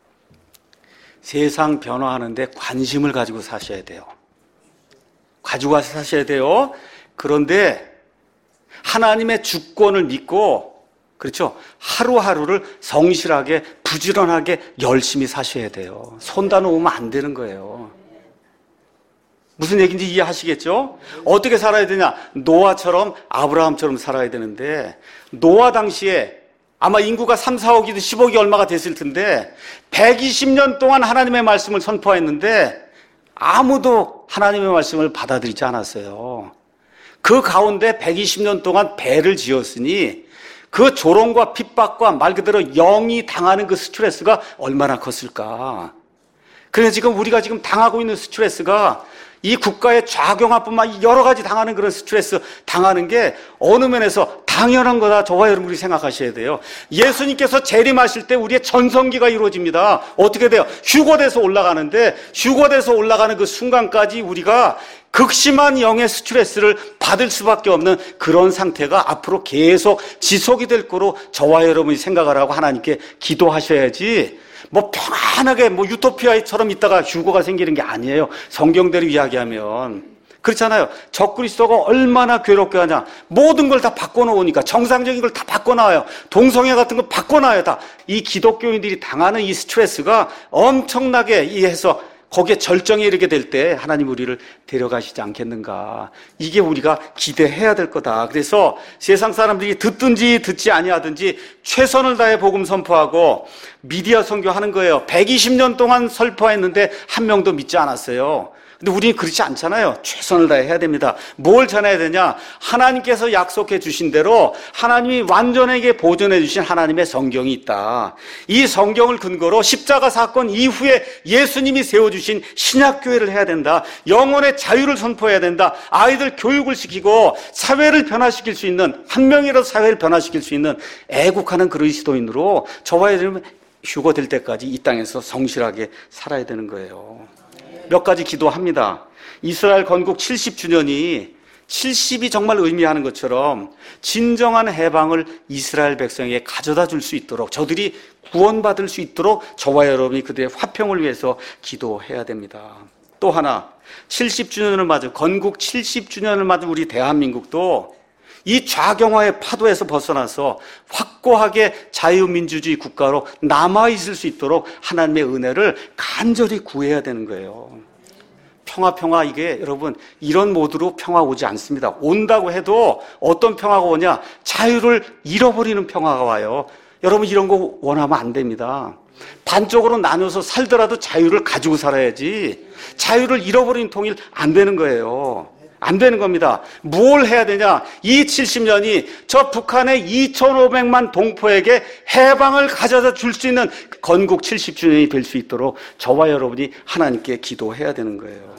세상 변화하는데 관심을 가지고 사셔야 돼요. 가지고 가서 사셔야 돼요. 그런데 하나님의 주권을 믿고, 그렇죠? 하루하루를 성실하게, 부지런하게 열심히 사셔야 돼요. 손 다 놓으면 안 되는 거예요. 무슨 얘기인지 이해하시겠죠? 어떻게 살아야 되냐? 노아처럼, 아브라함처럼 살아야 되는데, 노아 당시에 아마 인구가 3, 4억이든 10억이 얼마가 됐을 텐데 120년 동안 하나님의 말씀을 선포했는데 아무도 하나님의 말씀을 받아들이지 않았어요. 그 가운데 120년 동안 배를 지었으니 그 조롱과 핍박과 말 그대로 영이 당하는 그 스트레스가 얼마나 컸을까. 그래서 지금 우리가 지금 당하고 있는 스트레스가 이 국가의 좌경화뿐만 여러 가지 당하는 그런 스트레스 당하는 게 어느 면에서 당연한 거다. 저와 여러분이 생각하셔야 돼요. 예수님께서 재림하실 때 우리의 전성기가 이루어집니다. 어떻게 돼요? 휴거돼서 올라가는데 휴거돼서 올라가는 그 순간까지 우리가 극심한 영의 스트레스를 받을 수밖에 없는 그런 상태가 앞으로 계속 지속이 될 거로 저와 여러분이 생각을 하고 하나님께 기도하셔야지 평안하게 유토피아처럼 있다가 휴거가 생기는 게 아니에요. 성경대로 이야기하면. 그렇잖아요. 적그리스도가 얼마나 괴롭게 하냐. 모든 걸 다 바꿔놓으니까 정상적인 걸 다 바꿔놔요. 동성애 같은 거 바꿔놔요. 다. 이 기독교인들이 당하는 이 스트레스가 엄청나게 해서 거기에 절정에 이르게 될 때 하나님 우리를 데려가시지 않겠는가. 이게 우리가 기대해야 될 거다. 그래서 세상 사람들이 듣든지 듣지 아니하든지 최선을 다해 복음 선포하고 미디어 선교하는 거예요. 120년 동안 선포했는데 한 명도 믿지 않았어요. 근데 우리는 그렇지 않잖아요. 최선을 다해 해야 됩니다. 뭘 전해야 되냐? 하나님께서 약속해 주신 대로 하나님이 완전하게 보존해 주신 하나님의 성경이 있다. 이 성경을 근거로 십자가 사건 이후에 예수님이 세워주신 신약교회를 해야 된다. 영혼의 자유를 선포해야 된다. 아이들 교육을 시키고 사회를 변화시킬 수 있는, 한 명이라도 사회를 변화시킬 수 있는 애국하는 그리스도인으로 저와 여러분 휴거될 때까지 이 땅에서 성실하게 살아야 되는 거예요. 몇 가지 기도합니다. 이스라엘 건국 70주년이 70이 정말 의미하는 것처럼 진정한 해방을 이스라엘 백성에게 가져다 줄 수 있도록, 저들이 구원받을 수 있도록 저와 여러분이 그들의 화평을 위해서 기도해야 됩니다. 또 하나, 70주년을 맞은, 건국 70주년을 맞은 우리 대한민국도 이 좌경화의 파도에서 벗어나서 확고하게 자유민주주의 국가로 남아있을 수 있도록 하나님의 은혜를 간절히 구해야 되는 거예요. 평화 이게 여러분 이런 모드로 평화 오지 않습니다. 온다고 해도 어떤 평화가 오냐? 자유를 잃어버리는 평화가 와요. 여러분 이런 거 원하면 안 됩니다. 반쪽으로 나눠서 살더라도 자유를 가지고 살아야지 자유를 잃어버리는 통일 안 되는 거예요. 안 되는 겁니다. 뭘 해야 되냐? 이 70년이 저 북한의 2,500만 동포에게 해방을 가져다 줄 수 있는 건국 70주년이 될 수 있도록 저와 여러분이 하나님께 기도해야 되는 거예요.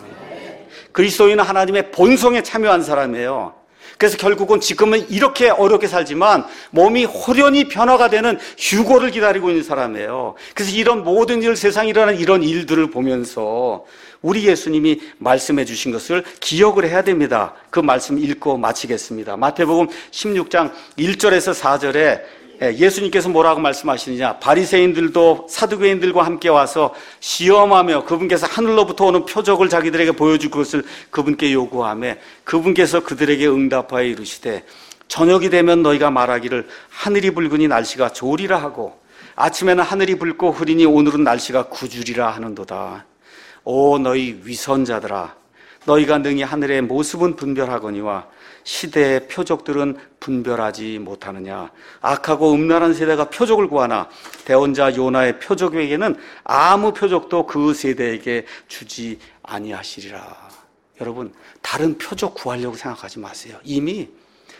그리스도인은 하나님의 본성에 참여한 사람이에요. 그래서 결국은 지금은 이렇게 어렵게 살지만 몸이 호련히 변화가 되는 휴고를 기다리고 있는 사람이에요. 그래서 이런 모든 일, 세상에 일어나는 이런 일들을 보면서 우리 예수님이 말씀해 주신 것을 기억을 해야 됩니다. 그 말씀 읽고 마치겠습니다. 마태복음 16장 1절에서 4절에 예수님께서 뭐라고 말씀하시느냐? 바리새인들도 사두개인들과 함께 와서 시험하며 그분께서 하늘로부터 오는 표적을 자기들에게 보여줄 것을 그분께 요구하며 그분께서 그들에게 응답하여 이르시되 저녁이 되면 너희가 말하기를 하늘이 붉으니 날씨가 좋으리라 하고 아침에는 하늘이 붉고 흐리니 오늘은 날씨가 구주리라 하는도다. 오 너희 위선자들아 너희가 능히 하늘의 모습은 분별하거니와 시대의 표적들은 분별하지 못하느냐. 악하고 음란한 세대가 표적을 구하나 대언자 요나의 표적에게는 아무 표적도 그 세대에게 주지 아니하시리라. 여러분 다른 표적 구하려고 생각하지 마세요. 이미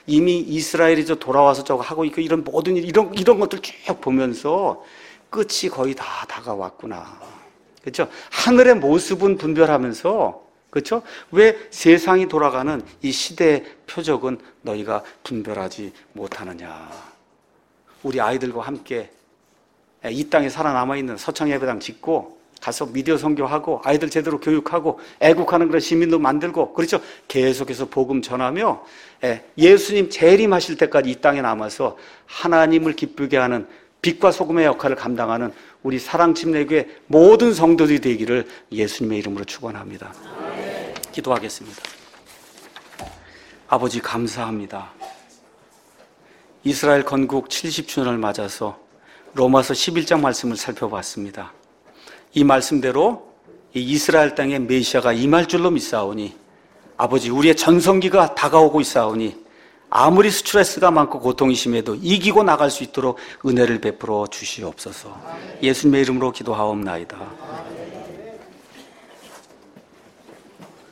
이스라엘이 돌아와서 저거 하고 있고 이런 모든 일 이런 것들 쭉 보면서 끝이 거의 다 다가왔구나. 그렇죠? 하늘의 모습은 분별하면서 그렇죠? 왜 세상이 돌아가는 이 시대의 표적은 너희가 분별하지 못하느냐. 우리 아이들과 함께 이 땅에 살아남아있는 서창예배당 짓고 가서 미디어 선교하고 아이들 제대로 교육하고 애국하는 그런 시민도 만들고 그렇죠? 계속해서 복음 전하며 예수님 재림하실 때까지 이 땅에 남아서 하나님을 기쁘게 하는 빛과 소금의 역할을 감당하는 우리 사랑침례교회 모든 성도들이 되기를 예수님의 이름으로 축원합니다. 기도하겠습니다. 아버지 감사합니다. 이스라엘 건국 70주년을 맞아서 로마서 11장 말씀을 살펴봤습니다. 이 말씀대로 이 이스라엘 땅에 메시아가 임할 줄로 믿사오니 아버지 우리의 전성기가 다가오고 있사오니 아무리 스트레스가 많고 고통이 심해도 이기고 나갈 수 있도록 은혜를 베풀어 주시옵소서. 예수님의 이름으로 기도하옵나이다.